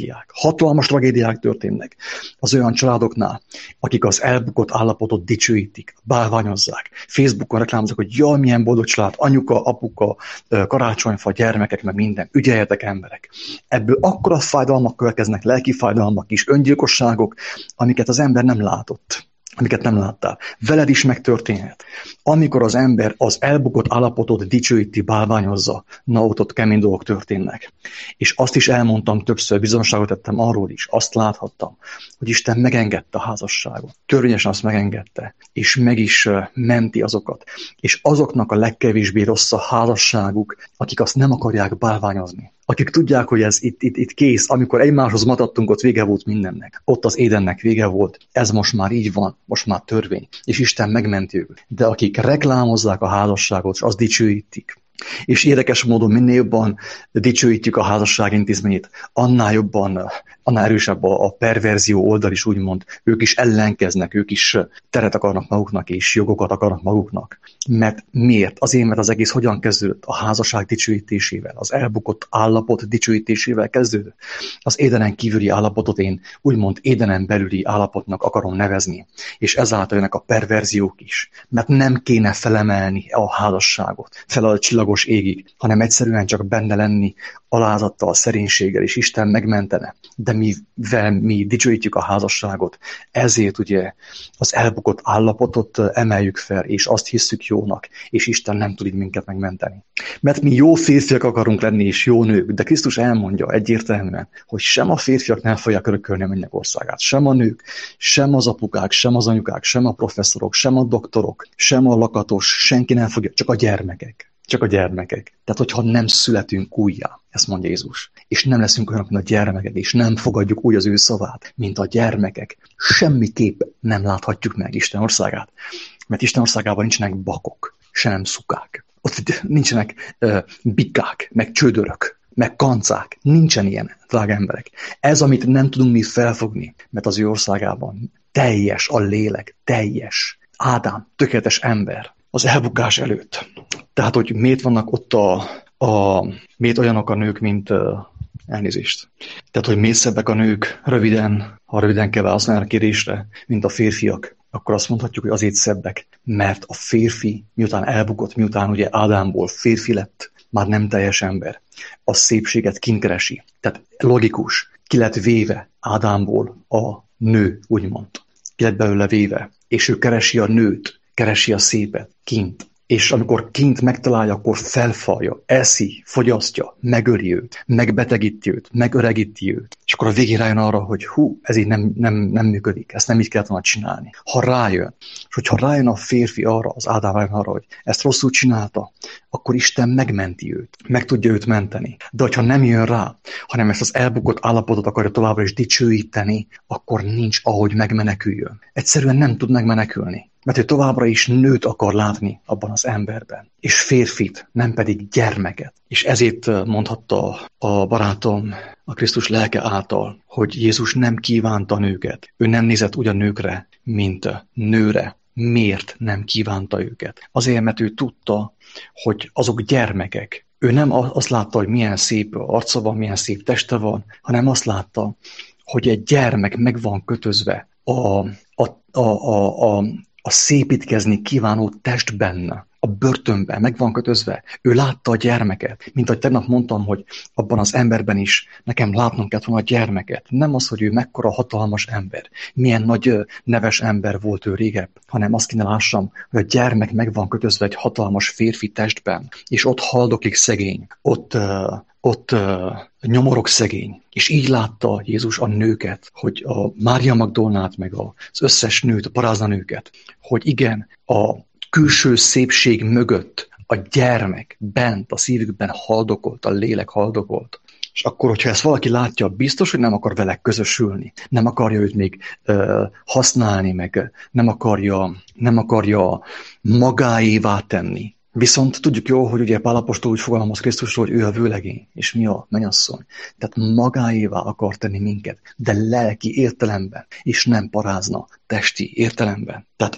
A: tragédiák történnek az olyan családoknál, akik az elbukott állapotot dicsőítik, bálványozzák. Facebookon reklámoznak, hogy jaj, milyen boldog család, anyuka, apuka, karácsonyfa, gyermekek, meg minden, ügyeljetek emberek. Ebből akkora fájdalmak következnek, lelki fájdalmak is, öngyilkosságok, amiket az ember nem látott. Amiket nem láttál. Veled is megtörténhet. Amikor az ember az elbukott állapotot dicsőíti, bálványozza, na ott kemény dolgok történnek. És azt is elmondtam többször, bizonságot tettem arról is, azt láthattam, hogy Isten megengedte a házasságot. Törvényesen azt megengedte, és meg is menti azokat. És azoknak a legkevésbé rossz a házasságuk, akik azt nem akarják bálványozni. Akik tudják, hogy ez itt kész, amikor egymáshoz matadtunk, ott vége volt mindennek. Ott az Édennek vége volt. Ez most már így van, most már törvény. És Isten megmenti őket. De akik reklámozzák a házasságot, és azt dicsőítik, és érdekes módon minél jobban dicsőítjük a házasság intézményét, annál erősebb a perverzió oldal is, úgymond. Ők is ellenkeznek, ők is teret akarnak maguknak, és jogokat akarnak maguknak. Mert miért? Azért, mert az egész hogyan kezdődött? A házasság dicsőítésével, az elbukott állapot dicsőítésével kezdődött. Az Édenen kívüli állapotot én úgymond Édenen belüli állapotnak akarom nevezni. És ezáltal jönnek a perverziók is. Mert nem kéne felemelni a házasságot, fel a csillagot csillagos égig, hanem egyszerűen csak benne lenni, alázattal, szerénységgel, és Isten megmentene. De mivel mi dicsőítjük a házasságot, ezért ugye az elbukott állapotot emeljük fel, és azt hisszük jónak, és Isten nem tud így minket megmenteni. Mert mi jó férfiak akarunk lenni, és jó nők, de Krisztus elmondja egyértelműen, hogy sem a férfiak nem fogják örökölni a mennyek országát, sem a nők, sem az apukák, sem az anyukák, sem a professzorok, sem a doktorok, sem a lakatos, senki nem fogja, csak a gyermekek. Csak a gyermekek. Tehát, hogyha nem születünk újjá, ezt mondja Jézus, és nem leszünk olyanok, mint a gyermekek, és nem fogadjuk úgy az ő szavát, mint a gyermekek, semmiképp nem láthatjuk meg Isten országát. Mert Isten országában nincsenek bakok, se nem szukák. Ott nincsenek bikák, meg csődörök, meg kancák. Nincsen ilyen, drága emberek. Ez, amit nem tudunk mi felfogni, mert az ő országában teljes a lélek, teljes. Ádám, tökéletes ember az elbukás előtt. Tehát, hogy miért vannak ott miért olyanok a nők, mint elnézést. Tehát, hogy miért szebbek a nők ha röviden kell válaszolni a kérdésre, mint a férfiak, akkor azt mondhatjuk, hogy azért szebbek, mert a férfi, miután elbukott, miután ugye Ádámból férfi lett, már nem teljes ember. A szépséget kint keresi. Tehát logikus, ki lett véve Ádámból a nő, úgymond. Ki lett belőle véve, és ő keresi a nőt, keresi a szépet kint. És amikor kint megtalálja, akkor felfalja, eszi, fogyasztja, megöli őt, megbetegíti őt, megöregíti őt. És akkor a végén rájön arra, hogy ez így nem működik, ezt nem így kellett volna csinálni. Ha rájön, és hogyha rájön a férfi arra, az Ádám rájön arra, hogy ezt rosszul csinálta, akkor Isten megmenti őt, meg tudja őt menteni. De hogyha nem jön rá, hanem ezt az elbukott állapotot akarja továbbra is dicsőíteni, akkor nincs ahogy megmeneküljön. Egyszerűen nem tud megmenekülni. Mert ő továbbra is nőt akar látni abban az emberben, és férfit, nem pedig gyermeket. És ezért mondhatta a barátom a Krisztus lelke által, hogy Jézus nem kívánta nőket. Ő nem nézett úgy a nőkre, mint nőre. Miért nem kívánta őket? Azért, mert ő tudta, hogy azok gyermekek. Ő nem azt látta, hogy milyen szép arca van, milyen szép teste van, hanem azt látta, hogy egy gyermek meg van kötözve a szépítkezni kívánó testben, a börtönben meg van kötözve. Ő látta a gyermeket. Mint ahogy tegnap mondtam, hogy abban az emberben is nekem látnom kellett volna a gyermeket. Nem az, hogy ő mekkora hatalmas ember, milyen nagy neves ember volt ő régebb, hanem azt kéne lássam, hogy a gyermek meg van kötözve egy hatalmas férfi testben, és ott haldoklik szegény, ott nyomorog szegény. És így látta Jézus a nőket, hogy a Mária Magdolnát, meg az összes nőt, a paráznanőket, hogy igen, a külső szépség mögött a gyermek bent, a szívükben haldokolt, a lélek haldokolt. És akkor, hogyha ezt valaki látja, biztos, hogy nem akar vele közösülni, nem akarja őt még használni, meg nem akarja magáévá tenni. Viszont tudjuk jól, hogy ugye Pál apostol úgy fogalmaz Krisztusról, hogy ő a vőlegény, és mi a mennyasszony. Tehát magáévá akar tenni minket, de lelki értelemben, és nem parázna testi értelemben. Tehát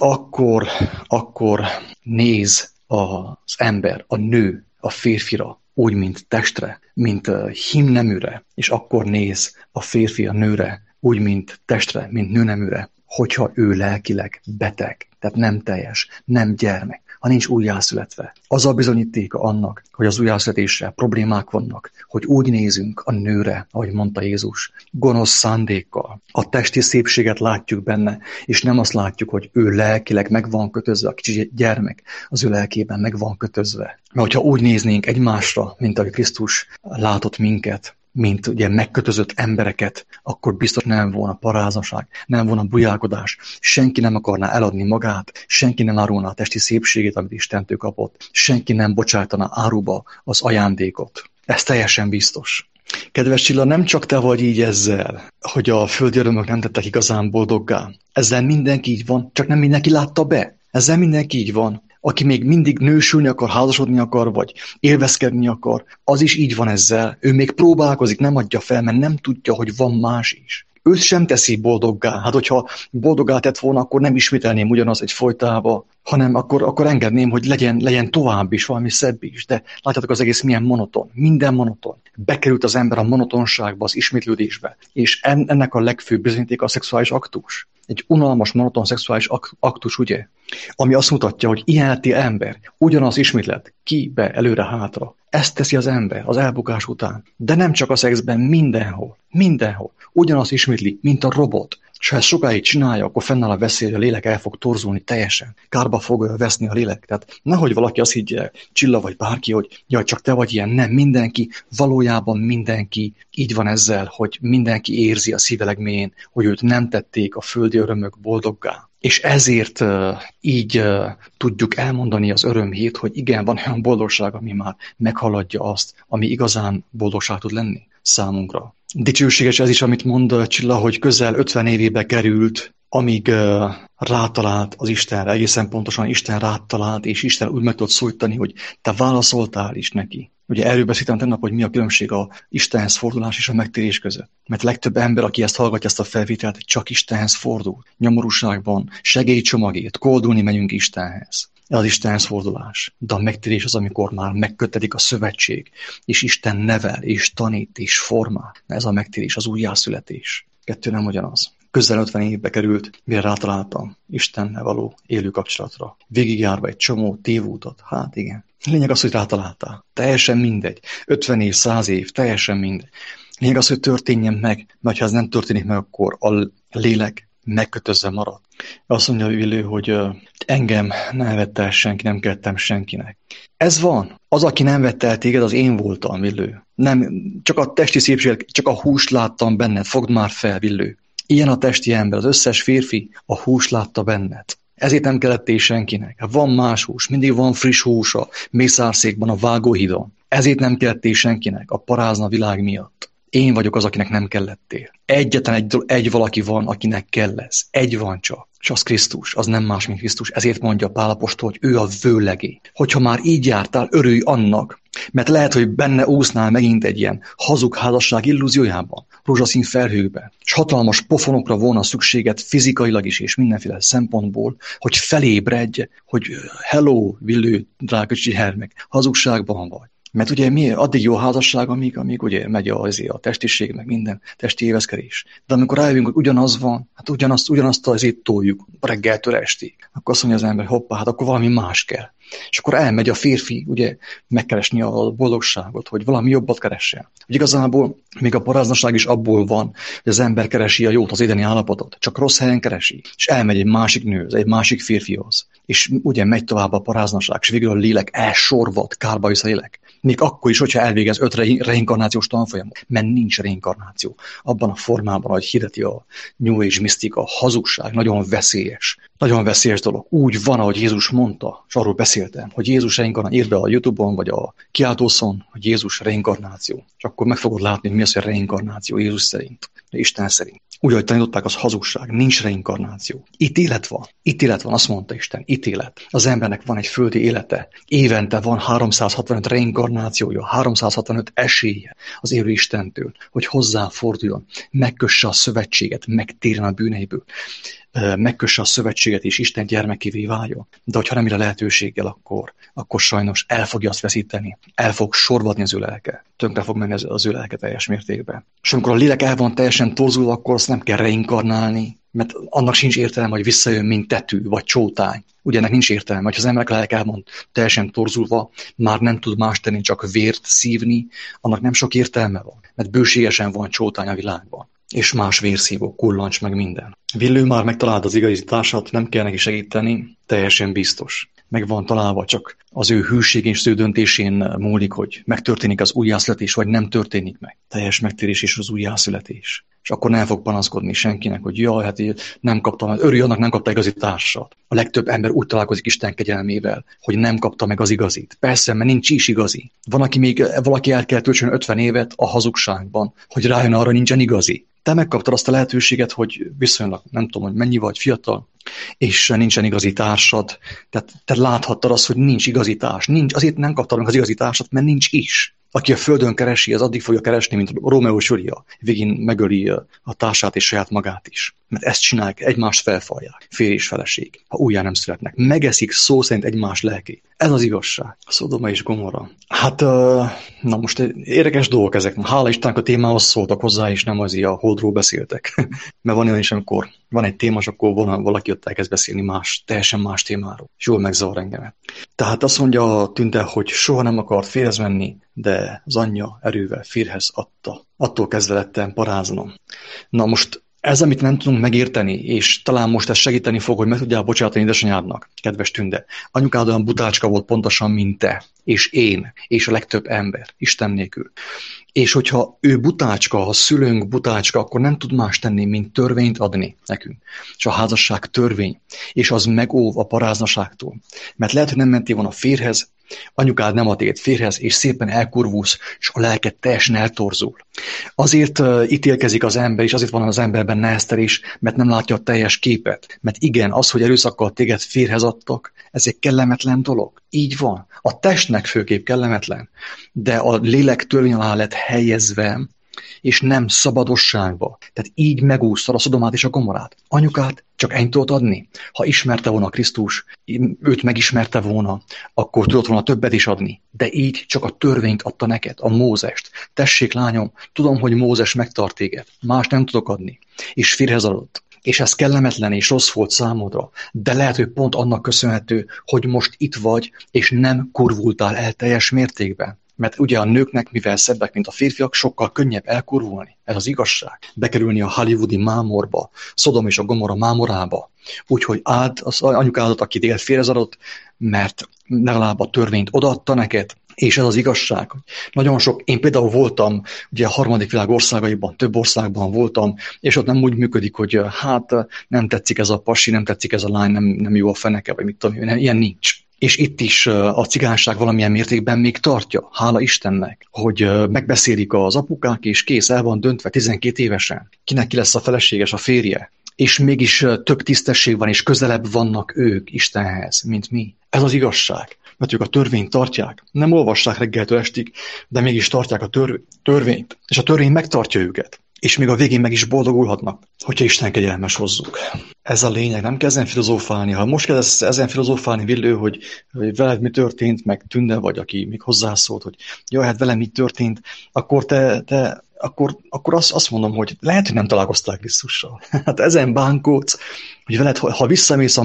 A: akkor néz az ember, a nő a férfira, úgy, mint testre, mint hímneműre, és akkor néz a férfi a nőre, úgy, mint testre, mint nőneműre, hogyha ő lelkileg beteg, tehát nem teljes, nem gyermek, ha nincs újjászületve. Az a bizonyítéka annak, hogy az újjászületésre problémák vannak, hogy úgy nézünk a nőre, ahogy mondta Jézus, gonosz szándékkal. A testi szépséget látjuk benne, és nem azt látjuk, hogy ő lelkileg meg van kötözve, a kicsi gyermek az ő lelkében meg van kötözve. Mert hogyha úgy néznénk egymásra, mint ahogy Krisztus látott minket, mint ugye megkötözött embereket, akkor biztos nem volna paráznaság, nem volna bujálkodás, senki nem akarná eladni magát, senki nem árulná a testi szépségét, amit Istentől kapott, senki nem bocsájtaná áruba az ajándékot. Ez teljesen biztos. Kedves Csilla, nem csak te vagy így ezzel, hogy a földi örömök nem tettek igazán boldoggá. Ezzel mindenki így van, csak nem mindenki látta be. Ezzel mindenki így van. Aki még mindig nősülni akar, házasodni akar, vagy élvezkedni akar, az is így van ezzel. Ő még próbálkozik, nem adja fel, mert nem tudja, hogy van más is. Őt sem teszi boldoggá. Hát, hogyha boldoggá tett volna, akkor nem ismételném ugyanaz egy folytába, hanem akkor engedném, hogy legyen tovább is, valami szebb is. De látjátok, az egész milyen monoton. Minden monoton. Bekerült az ember a monotonságba, az ismétlődésbe. És ennek a legfőbb bizonyítéka a szexuális aktus. Egy unalmas, monoton szexuális aktus, ugye? Ami azt mutatja, hogy ilyeti ember ugyanaz ismétlet, kibe, előre-hátra. Ezt teszi az ember az elbukás után. De nem csak a szexben, mindenhol. Mindenhol. Ugyanazt ismétli, mint a robot. És ha ezt sokáig csinálja, akkor fennáll a veszély, hogy a lélek el fog torzulni teljesen. Kárba fog veszni a lélek. Tehát nehogy valaki azt higgye, Csilla vagy bárki, hogy jaj, csak te vagy ilyen. Nem, mindenki, valójában mindenki így van ezzel, hogy mindenki érzi a szíve legmélyén, hogy őt nem tették a földi örömök boldoggá. És ezért így tudjuk elmondani az örömhírt, hogy igen, van olyan boldogság, ami már meghaladja azt, ami igazán boldogság tud lenni számunkra. Dicsőséges ez is, amit mond Csilla, hogy közel 50 évébe került, amíg rátalált az Istenre, egészen pontosan Isten rátalált, és Isten úgy meg tudott szólítani, hogy te válaszoltál is neki. Ugye erről beszéltem tegnap, hogy mi a különbség a Istenhez fordulás és a megtérés között. Mert legtöbb ember, aki ezt hallgatja, ezt a felvételt, csak Istenhez fordul. Nyomorúságban, segélycsomagért, koldulni megyünk Istenhez. Ez az Istenhez fordulás. De a megtérés az, amikor már megkötelik a szövetség, és Isten nevel, és tanít, és formál. Ez a megtérés, az újjászületés. Kettő nem ugyanaz. Közel 50 évbe került, mire rátaláltam Istennel való élő kapcsolatra. Végigjárva egy csomó tévútot. Hát igen. Lényeg az, hogy rátaláltál. Teljesen mindegy. 50 év, 100 év, teljesen mindegy. Lényeg az, hogy történjen meg, mert ha ez nem történik meg, akkor a lélek megkötözve marad. Azt mondja Villő, hogy engem nem vett el senki, nem kettem senkinek. Ez van. Az, aki nem vett el téged, az én voltam, Villő. Nem, csak a testi szépség, csak a húst láttam benned. Fogd már fel, Villő. Ilyen a testi ember, az összes férfi a húst látta benned. Ezért nem kellettél senkinek. Van más hús, mindig van friss hús a mészárszékban, a vágóhidon. Ezért nem kellettél senkinek, a parázna világ miatt. Én vagyok az, akinek nem kellettél. Egyetlen egy valaki van, akinek kell lesz. Egy van csak. És az Krisztus, az nem más, mint Krisztus. Ezért mondja Pál apostol, hogy ő a vőlegé. Hogyha már így jártál, örülj annak, mert lehet, hogy benne úsznál megint egy ilyen hazug házasság illúziójában, rózsaszín felhőkben, és hatalmas pofonokra volna szükséged fizikailag is, és mindenféle szempontból, hogy felébredj, hogy hello, Villő, drága kicsi hermek, hazugságban vagy. Mert ugye mi addig jó házasság, amíg ugye megy a testiség, meg minden testi éveszkedés. De amikor rájövünk, hogy ugyanaz van, hát ugyanazt azért toljuk reggeltől estig, akkor azt mondja az ember, hoppá, hát akkor valami más kell. És akkor elmegy a férfi, ugye, megkeresni a boldogságot, hogy valami jobbat keressen. Hogy igazából még a paráznaság is abból van, hogy az ember keresi a jót, az édeni állapotot, csak rossz helyen keresi. És elmegy egy másik nőhöz, egy másik férfihoz. És ugye megy tovább a paráznaság, és végül a lélek elsorvad, kárba visz a lélek. Még akkor is, hogyha elvégez 5 reinkarnációs tanfolyamot, mert nincs reinkarnáció. Abban a formában, ahogy hirdeti a New Age misztika, a hazugság nagyon veszélyes. Nagyon veszélyes dolog. Úgy van, ahogy Jézus mondta, és arról beszéltem, hogy Jézus reinkarnáció, írd be a YouTube-on, vagy a kiáltószon, hogy Jézus reinkarnáció. És akkor meg fogod látni, hogy mi az, hogy reinkarnáció Jézus szerint, Isten szerint. Úgy, ahogy tanították, az hazugság, nincs reinkarnáció. Ítélet van, azt mondta Isten, ítélet. Az embernek van egy földi élete. Évente van 365 reinkarnációja, 365 esélye az élő Istentől, hogy hozzáforduljon, megkösse a szövetséget, megtérjen a bűneiből, megkösse a szövetséget és Isten gyermekévé váljon. De hogyha nem ír a lehetőséggel, akkor sajnos el fogja azt veszíteni. El fog sorvadni az ő lelke. Tönkre fog menni az ő lelke teljes mértékben. És amikor a lélek el van teljesen torzulva, akkor azt nem kell reinkarnálni, mert annak sincs értelme, hogy visszajön, mint tetű vagy csótány. Ugye ennek nincs értelme, hogy az emberek lelke el van teljesen torzulva, már nem tud más tenni, csak vért szívni, annak nem sok értelme van, mert bőségesen van csótány a világban. És más vérszívó, kullancs, meg minden. Villő már megtalálta az igazi társat, nem kell neki segíteni, teljesen biztos. Meg van találva, csak az ő hűségén és az ő döntésén múlik, hogy megtörténik az újjászületés, vagy nem történik meg. Teljes megtérés és az újjászületés. És akkor nem fog panaszkodni senkinek, hogy jaj, hát nem kaptam, örülj annak, nem kapta igazi társat. A legtöbb ember úgy találkozik Isten kegyelmével, hogy nem kapta meg az igazit. Persze, mert nincs is igazi. Valaki el kell töltsön 50 évet a hazugságban, hogy rájön arra, nincsen igazi. Te megkaptad azt a lehetőséget, hogy viszonylag, nem tudom, hogy mennyi vagy fiatal, és nincsen igazi társad. Tehát te láthattad azt, hogy nincs igazi társ. Azért nem kaptad meg az igazi társat, mert nincs is. Aki a földön keresi, az addig fogja keresni, mint Rómeó és Júlia. Végén megöli a társát és saját magát is. Mert ezt csinálják, egymást felfalják. Férj és feleség. Ha újjá nem születnek. Megeszik szó szerint egymás lelkét. Ez az igazság. A Szodoma és Gomorra. Hát Na most érdekes dolgok ezek. Hála Istennek a témához szóltak hozzá, és nem azért a holdról beszéltek. Mert van olyan is, amikor van egy téma, és akkor valaki ott elkezd beszélni teljesen más témáról. És jól megzavar engemet. Tehát azt mondja a Tünde, hogy soha nem akart férhez menni, de az anyja erővel férhez adta. Attól kezdve lettem paráznom. Na most ez, amit nem tudunk megérteni, és talán most ez segíteni fog, hogy meg tudjál bocsátani édesanyádnak, kedves Tünde. Anyukád olyan butácska volt pontosan, mint te, és én, és a legtöbb ember, Isten nélkül. És hogyha ő butácska, ha szülőnk butácska, akkor nem tud más tenni, mint törvényt adni nekünk. És a házasság törvény, és az megóv a paráznaságtól. Mert lehet, hogy nem mentél volna férhez, anyukád nem ad téged férhez, és szépen elkurvulsz, és a lelked teljesen eltorzul. Azért ítélkezik az ember, és azért van az emberben neheztelés, mert nem látja a teljes képet. Mert igen, az, hogy erőszakkal téged férhez adtak, ez egy kellemetlen dolog. Így van. A testnek főképp kellemetlen, de a lélek törvény alá lett helyezve, és nem szabadosságba. Tehát így megúsztad a Szodomát és a Gomorrát. Anyukát csak ennyit tudott adni. Ha ismerte volna Krisztus, őt megismerte volna, akkor tudott volna többet is adni. De így csak a törvényt adta neked, a Mózest. Tessék, lányom, tudom, hogy Mózes megtart téged. Más nem tudok adni. És férhez adott. És ez kellemetlen és rossz volt számodra, de lehet, hogy pont annak köszönhető, hogy most itt vagy, és nem kurvultál el teljes mértékben. Mert ugye a nőknek, mivel szebbek, mint a férfiak, sokkal könnyebb elkurvulni. Ez az igazság. Bekerülni a hollywoodi mámorba, Szodom és a Gomorra mámorába. Úgyhogy áld az anyukádat, aki téged félrezarodott, mert legalább a törvényt odaadta neked, és ez az igazság. Nagyon sok, én például voltam, ugye a harmadik világ országaiban, több országban voltam, és ott nem úgy működik, hogy hát nem tetszik ez a pasi, nem tetszik ez a lány, nem jó a feneke, vagy mit tudom, ilyen nincs. És itt is a cigányság valamilyen mértékben még tartja, hála Istennek, hogy megbeszélik az apukák, és kész, el van döntve 12 évesen. Kinek ki lesz a feleséges, a férje. És mégis több tisztesség van, és közelebb vannak ők Istenhez, mint mi. Ez az igazság. Mert ők a törvényt tartják. Nem olvassák reggeltől estig, de mégis tartják a törvényt. És a törvény megtartja őket. És még a végén meg is boldogulhatnak, hogyha Isten kegyelmes hozzuk. Ez a lényeg, nem kezdem filozófálni. Ha most kezdesz ezen filozófálni, Villő, hogy veled mi történt, meg Tünde vagy, aki még hozzászólt, hogy jaj, hát velem mi történt, akkor akkor azt mondom, hogy lehet, hogy nem találkoztál Krisztussal. Hát ezen bánkódsz, hogy veled, ha visszamész a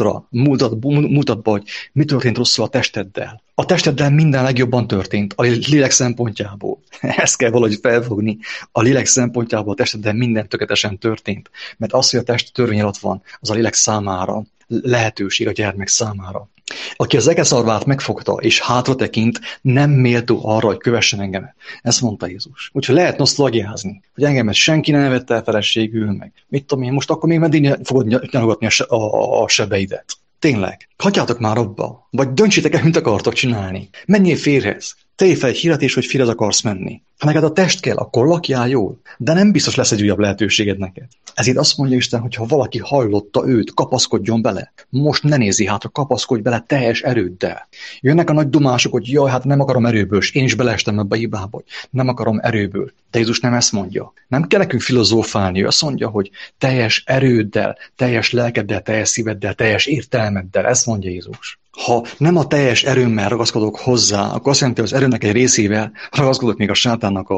A: múltadba, hogy mi történt rosszul a testeddel. A testeddel minden legjobban történt, a lélek szempontjából. Ezt kell valahogy felfogni. A lélek szempontjából a testeddel minden tökéletesen történt. Mert az, hogy a test törvény alatt van, az a lélek számára lehetőség a gyermek számára. Aki az egeszarvát megfogta, és hátra tekint, nem méltó arra, hogy kövessen engemet. Ezt mondta Jézus. Úgyhogy lehet nosztalgiázni, hogy engemet senki nem vette el feleségül meg. Mit tudom én, most akkor még meddig fogod nyalogatni a sebeidet? Tényleg, hagyjátok már abba, vagy döntsétek el, mit akartok csinálni. Menjél férhez. Tejj fel egy hirdetés, hogy férhez akarsz menni. Ha neked a test kell, akkor lakjál jól, de nem biztos lesz egy újabb lehetőséged neked. Ezért azt mondja Isten, hogy ha valaki hajlotta őt, kapaszkodjon bele. Most ne nézi hátra, kapaszkodj bele teljes erőddel. Jönnek a nagy dumások, hogy jaj, hát nem akarom erőből, és én is beleestem ebbe a hibába, hogy nem akarom erőből. De Jézus nem ezt mondja. Nem kell nekünk filozófálni, ő azt mondja, hogy teljes erőddel, teljes lelkeddel, teljes szíveddel, teljes értelmeddel, ezt mondja Jézus. Ha nem a teljes erőmmel ragaszkodok hozzá, akkor azt jelenti, hogy az erőnek egy részével ragaszkodok még a sátánnak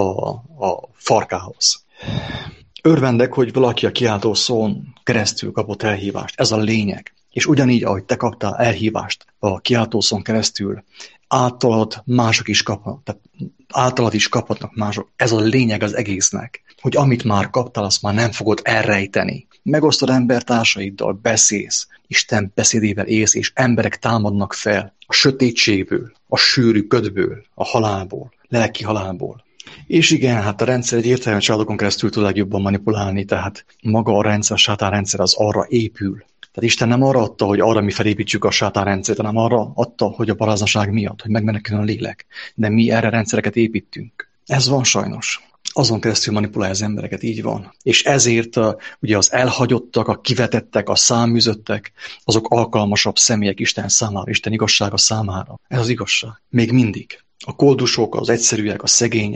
A: a farkához. Örvendek, hogy valaki a kiáltó szón keresztül kapott elhívást. Ez a lényeg. És ugyanígy, ahogy te kaptál elhívást a kiáltó szón keresztül, általad mások is kapnak. Tehát általad is kaphatnak mások. Ez a lényeg az egésznek. Hogy amit már kaptál, azt már nem fogod elrejteni. Megosztod embertársaiddal, beszélsz, Isten beszédével élsz, és emberek támadnak fel a sötétségből, a sűrű ködből, a halálból, lelki halálból. És igen, hát a rendszer egy értelmes családokon keresztül tud legjobban manipulálni, tehát maga a rendszer, a sátánrendszer az arra épül. Tehát Isten nem arra adta, hogy arra mi felépítsük a sátánrendszert, hanem arra adta, hogy a paráznaság miatt, hogy megmeneküljön a lélek. De mi erre rendszereket építünk. Ez van sajnos. Azon keresztül manipulálja az embereket, így van. És ezért ugye az elhagyottak, a kivetettek, a száműzöttek, azok alkalmasabb személyek Isten számára, Isten igazsága számára. Ez az igazság. Még mindig. A koldusok, az egyszerűek, a szegények,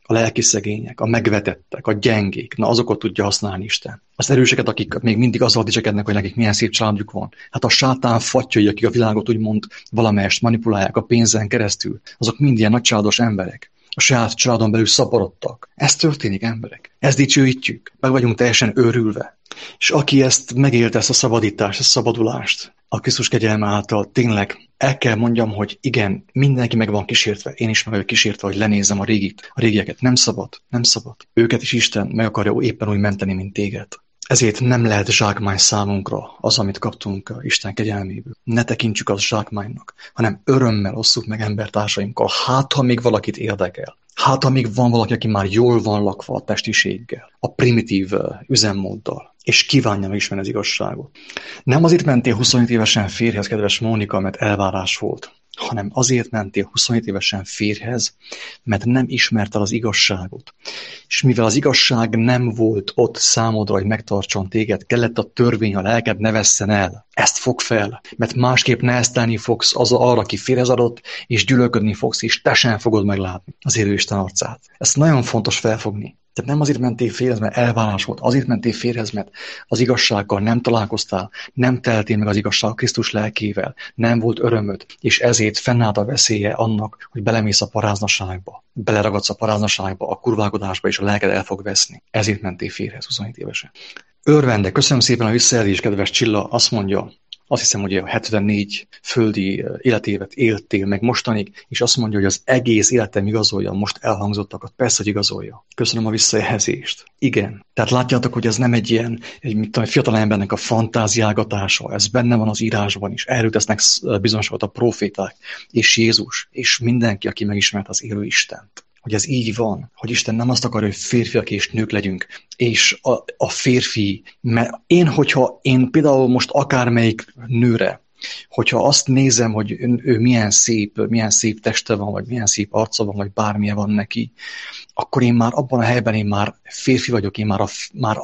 A: a lelki szegények, a megvetettek, a gyengék, na azokat tudja használni Isten. Az erőseket, akik még mindig azzal dicsekednek, hogy nekik milyen szép családjuk van. Hát a sátán fattyai, akik a világot úgymond valamelyest manipulálják a pénzen keresztül, azok mind ilyen nagycsaládos emberek. A saját családon belül szaporodtak. Ez történik, emberek. Ezt dicsőítjük. Meg vagyunk teljesen őrülve. És aki ezt megélte, ezt a szabadítást, ezt a szabadulást, a Krisztus kegyelme által tényleg el kell mondjam, hogy igen, mindenki meg van kísértve. Én is meg vagyok kísértve, hogy lenézzem a régieket. Nem szabad, nem szabad. Őket is Isten meg akarja éppen úgy menteni, mint téged. Ezért nem lehet zsákmány számunkra az, amit kaptunk Isten kegyelméből. Ne tekintsük az zsákmánynak, hanem örömmel osszuk meg embertársainkkal. Hát, ha még valakit érdekel. Hát, ha még van valaki, aki már jól van lakva a testiséggel, a primitív üzemmóddal, és kívánja megismerni az igazságot. Nem azért mentél 27 évesen férjhez, kedves Mónika, mert elvárás volt, hanem azért mentél 27 évesen férjhez, mert nem ismerted az igazságot. És mivel az igazság nem volt ott számodra, hogy megtartson téged, kellett a törvény, a lelked ne vesszen el. Ezt fog fel, mert másképp neheztelni fogsz arra, aki férjhez adott, és gyűlölködni fogsz, és te sem fogod meglátni az élő Isten arcát. Ezt nagyon fontos felfogni. Tehát nem azért mentél férjhez, mert elvárás volt, azért mentél férjhez, mert az igazsággal nem találkoztál, nem teltél meg az igazság Krisztus lelkével, nem volt örömöd, és ezért fennállt a veszélye annak, hogy belemész a paráznaságba, beleragadsz a paráznaságba, a kurválkodásba, és a lelked el fog veszni. Ezért mentél férjhez 27 évesen. Örvendek, köszönöm szépen a visszajelzést, kedves Csilla, azt mondja, azt hiszem, hogy a 74 földi életévet éltél meg mostanig, és azt mondja, hogy az egész életem igazolja most elhangzottakat. Persze, hogy igazolja. Köszönöm a visszajelzést. Igen. Tehát látjátok, hogy ez nem egy ilyen, egy fiatal embernek a fantáziálgatása. Ez benne van az írásban is. Erről tesznek bizonságot a proféták, és Jézus, és mindenki, aki megismert az élő Istent. Hogy ez így van, hogy Isten nem azt akarja, hogy férfiak és nők legyünk, és a férfi, mert hogyha én például most akármelyik nőre, hogyha azt nézem, hogy ő milyen szép teste van, vagy milyen szép arca van, vagy bármilyen van neki, akkor én már abban a helyben én már férfi vagyok, én már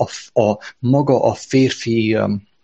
A: maga a férfi,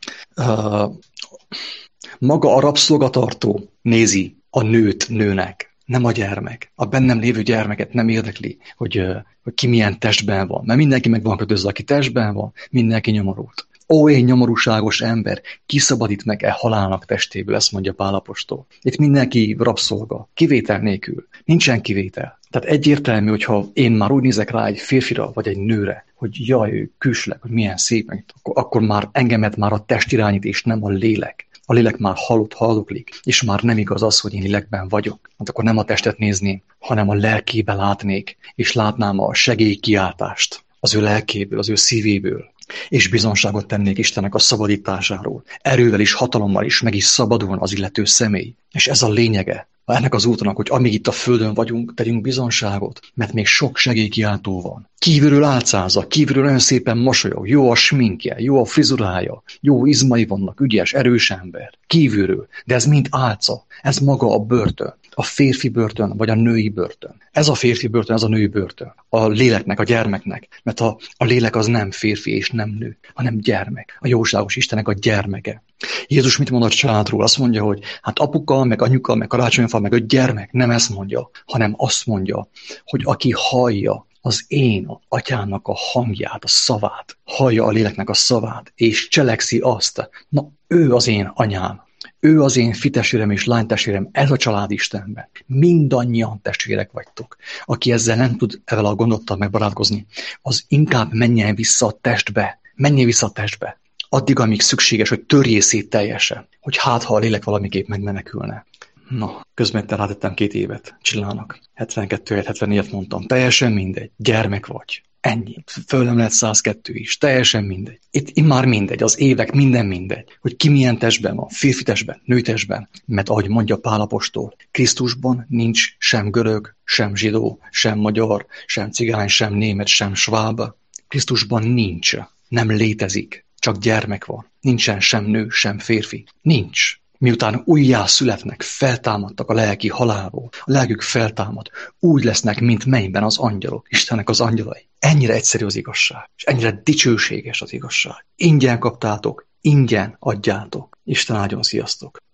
A: maga a rabszolgatartó nézi a nőt nőnek. Nem a gyermek. A bennem lévő gyermeket nem érdekli, hogy ki milyen testben van. Mert mindenki meg van kötözve, aki testben van, mindenki nyomorult. Ó, én nyomorúságos ember, kiszabadít meg halálnak testéből, ezt mondja Pál apostol. Itt mindenki rabszolga, kivétel nélkül. Nincsen kivétel. Tehát egyértelmű, hogyha én már úgy nézek rá egy férfira, vagy egy nőre, hogy jaj, ő külsőleg, hogy milyen szép, akkor már engemet már a test irányít, és nem a lélek. A lélek már haldoklik, és már nem igaz az, hogy én lélekben vagyok. Hát akkor nem a testet nézném, hanem a lelkébe látnék, és látnám a segélykiáltást az ő lelkéből, az ő szívéből, és bizonságot tennék Istennek a szabadításáról. Erővel és hatalommal is meg is szabadulna az illető személy. És ez a lényege ennek az útonak, hogy amíg itt a földön vagyunk, tegyünk bizonságot, mert még sok segélykiáltó van. Kívülről álcázza, kívülről olyan szépen mosolyog, jó a sminkje, jó a frizurája, jó izmai vannak, ügyes, erős ember. Kívülről, de ez mind álca, ez maga a börtön. A férfi börtön, vagy a női börtön. Ez a férfi börtön, ez a női börtön. A léleknek, a gyermeknek. Mert a lélek az nem férfi és nem nő, hanem gyermek. A jóságos Istennek a gyermeke. Jézus mit mond a családról? Azt mondja, hogy hát apuka, meg anyuka, meg karácsonyfa, meg a gyermek. Nem ezt mondja, hanem azt mondja, hogy aki hallja az én atyának a hangját, a szavát, hallja a léleknek a szavát, és cselekszi azt, na ő az én anyám. Ő az én fitestvérem és lánytestvérem, ez a család Istenben. Mindannyian testvérek vagytok. Aki ezzel nem tud ezzel a gondolattal megbarátkozni, az inkább menjen vissza a testbe. Menjen vissza a testbe. Addig, amíg szükséges, hogy törjél szét teljesen. Hogy hát, ha a lélek valamiképp megmenekülne. Na, közben rátettem 2 évet Csillának. 72-74-et mondtam. Teljesen mindegy. Gyermek vagy. Ennyi. Föl nem lehet 102 is. Teljesen mindegy. Itt már mindegy. Az évek minden mindegy. Hogy ki milyen testben van. Férfi testben, női testben. Mert ahogy mondja Pál apostol, Krisztusban nincs sem görög, sem zsidó, sem magyar, sem cigány, sem német, sem sváb. Krisztusban nincs. Nem létezik. Csak gyermek van. Nincsen sem nő, sem férfi. Nincs. Miután újjá születnek, feltámadtak a lelki halálból, a lelkük feltámad, úgy lesznek, mint mennyben az angyalok, Istennek az angyalai. Ennyire egyszerű az igazság, és ennyire dicsőséges az igazság. Ingyen kaptátok, ingyen adjátok. Isten áldjon, sziasztok!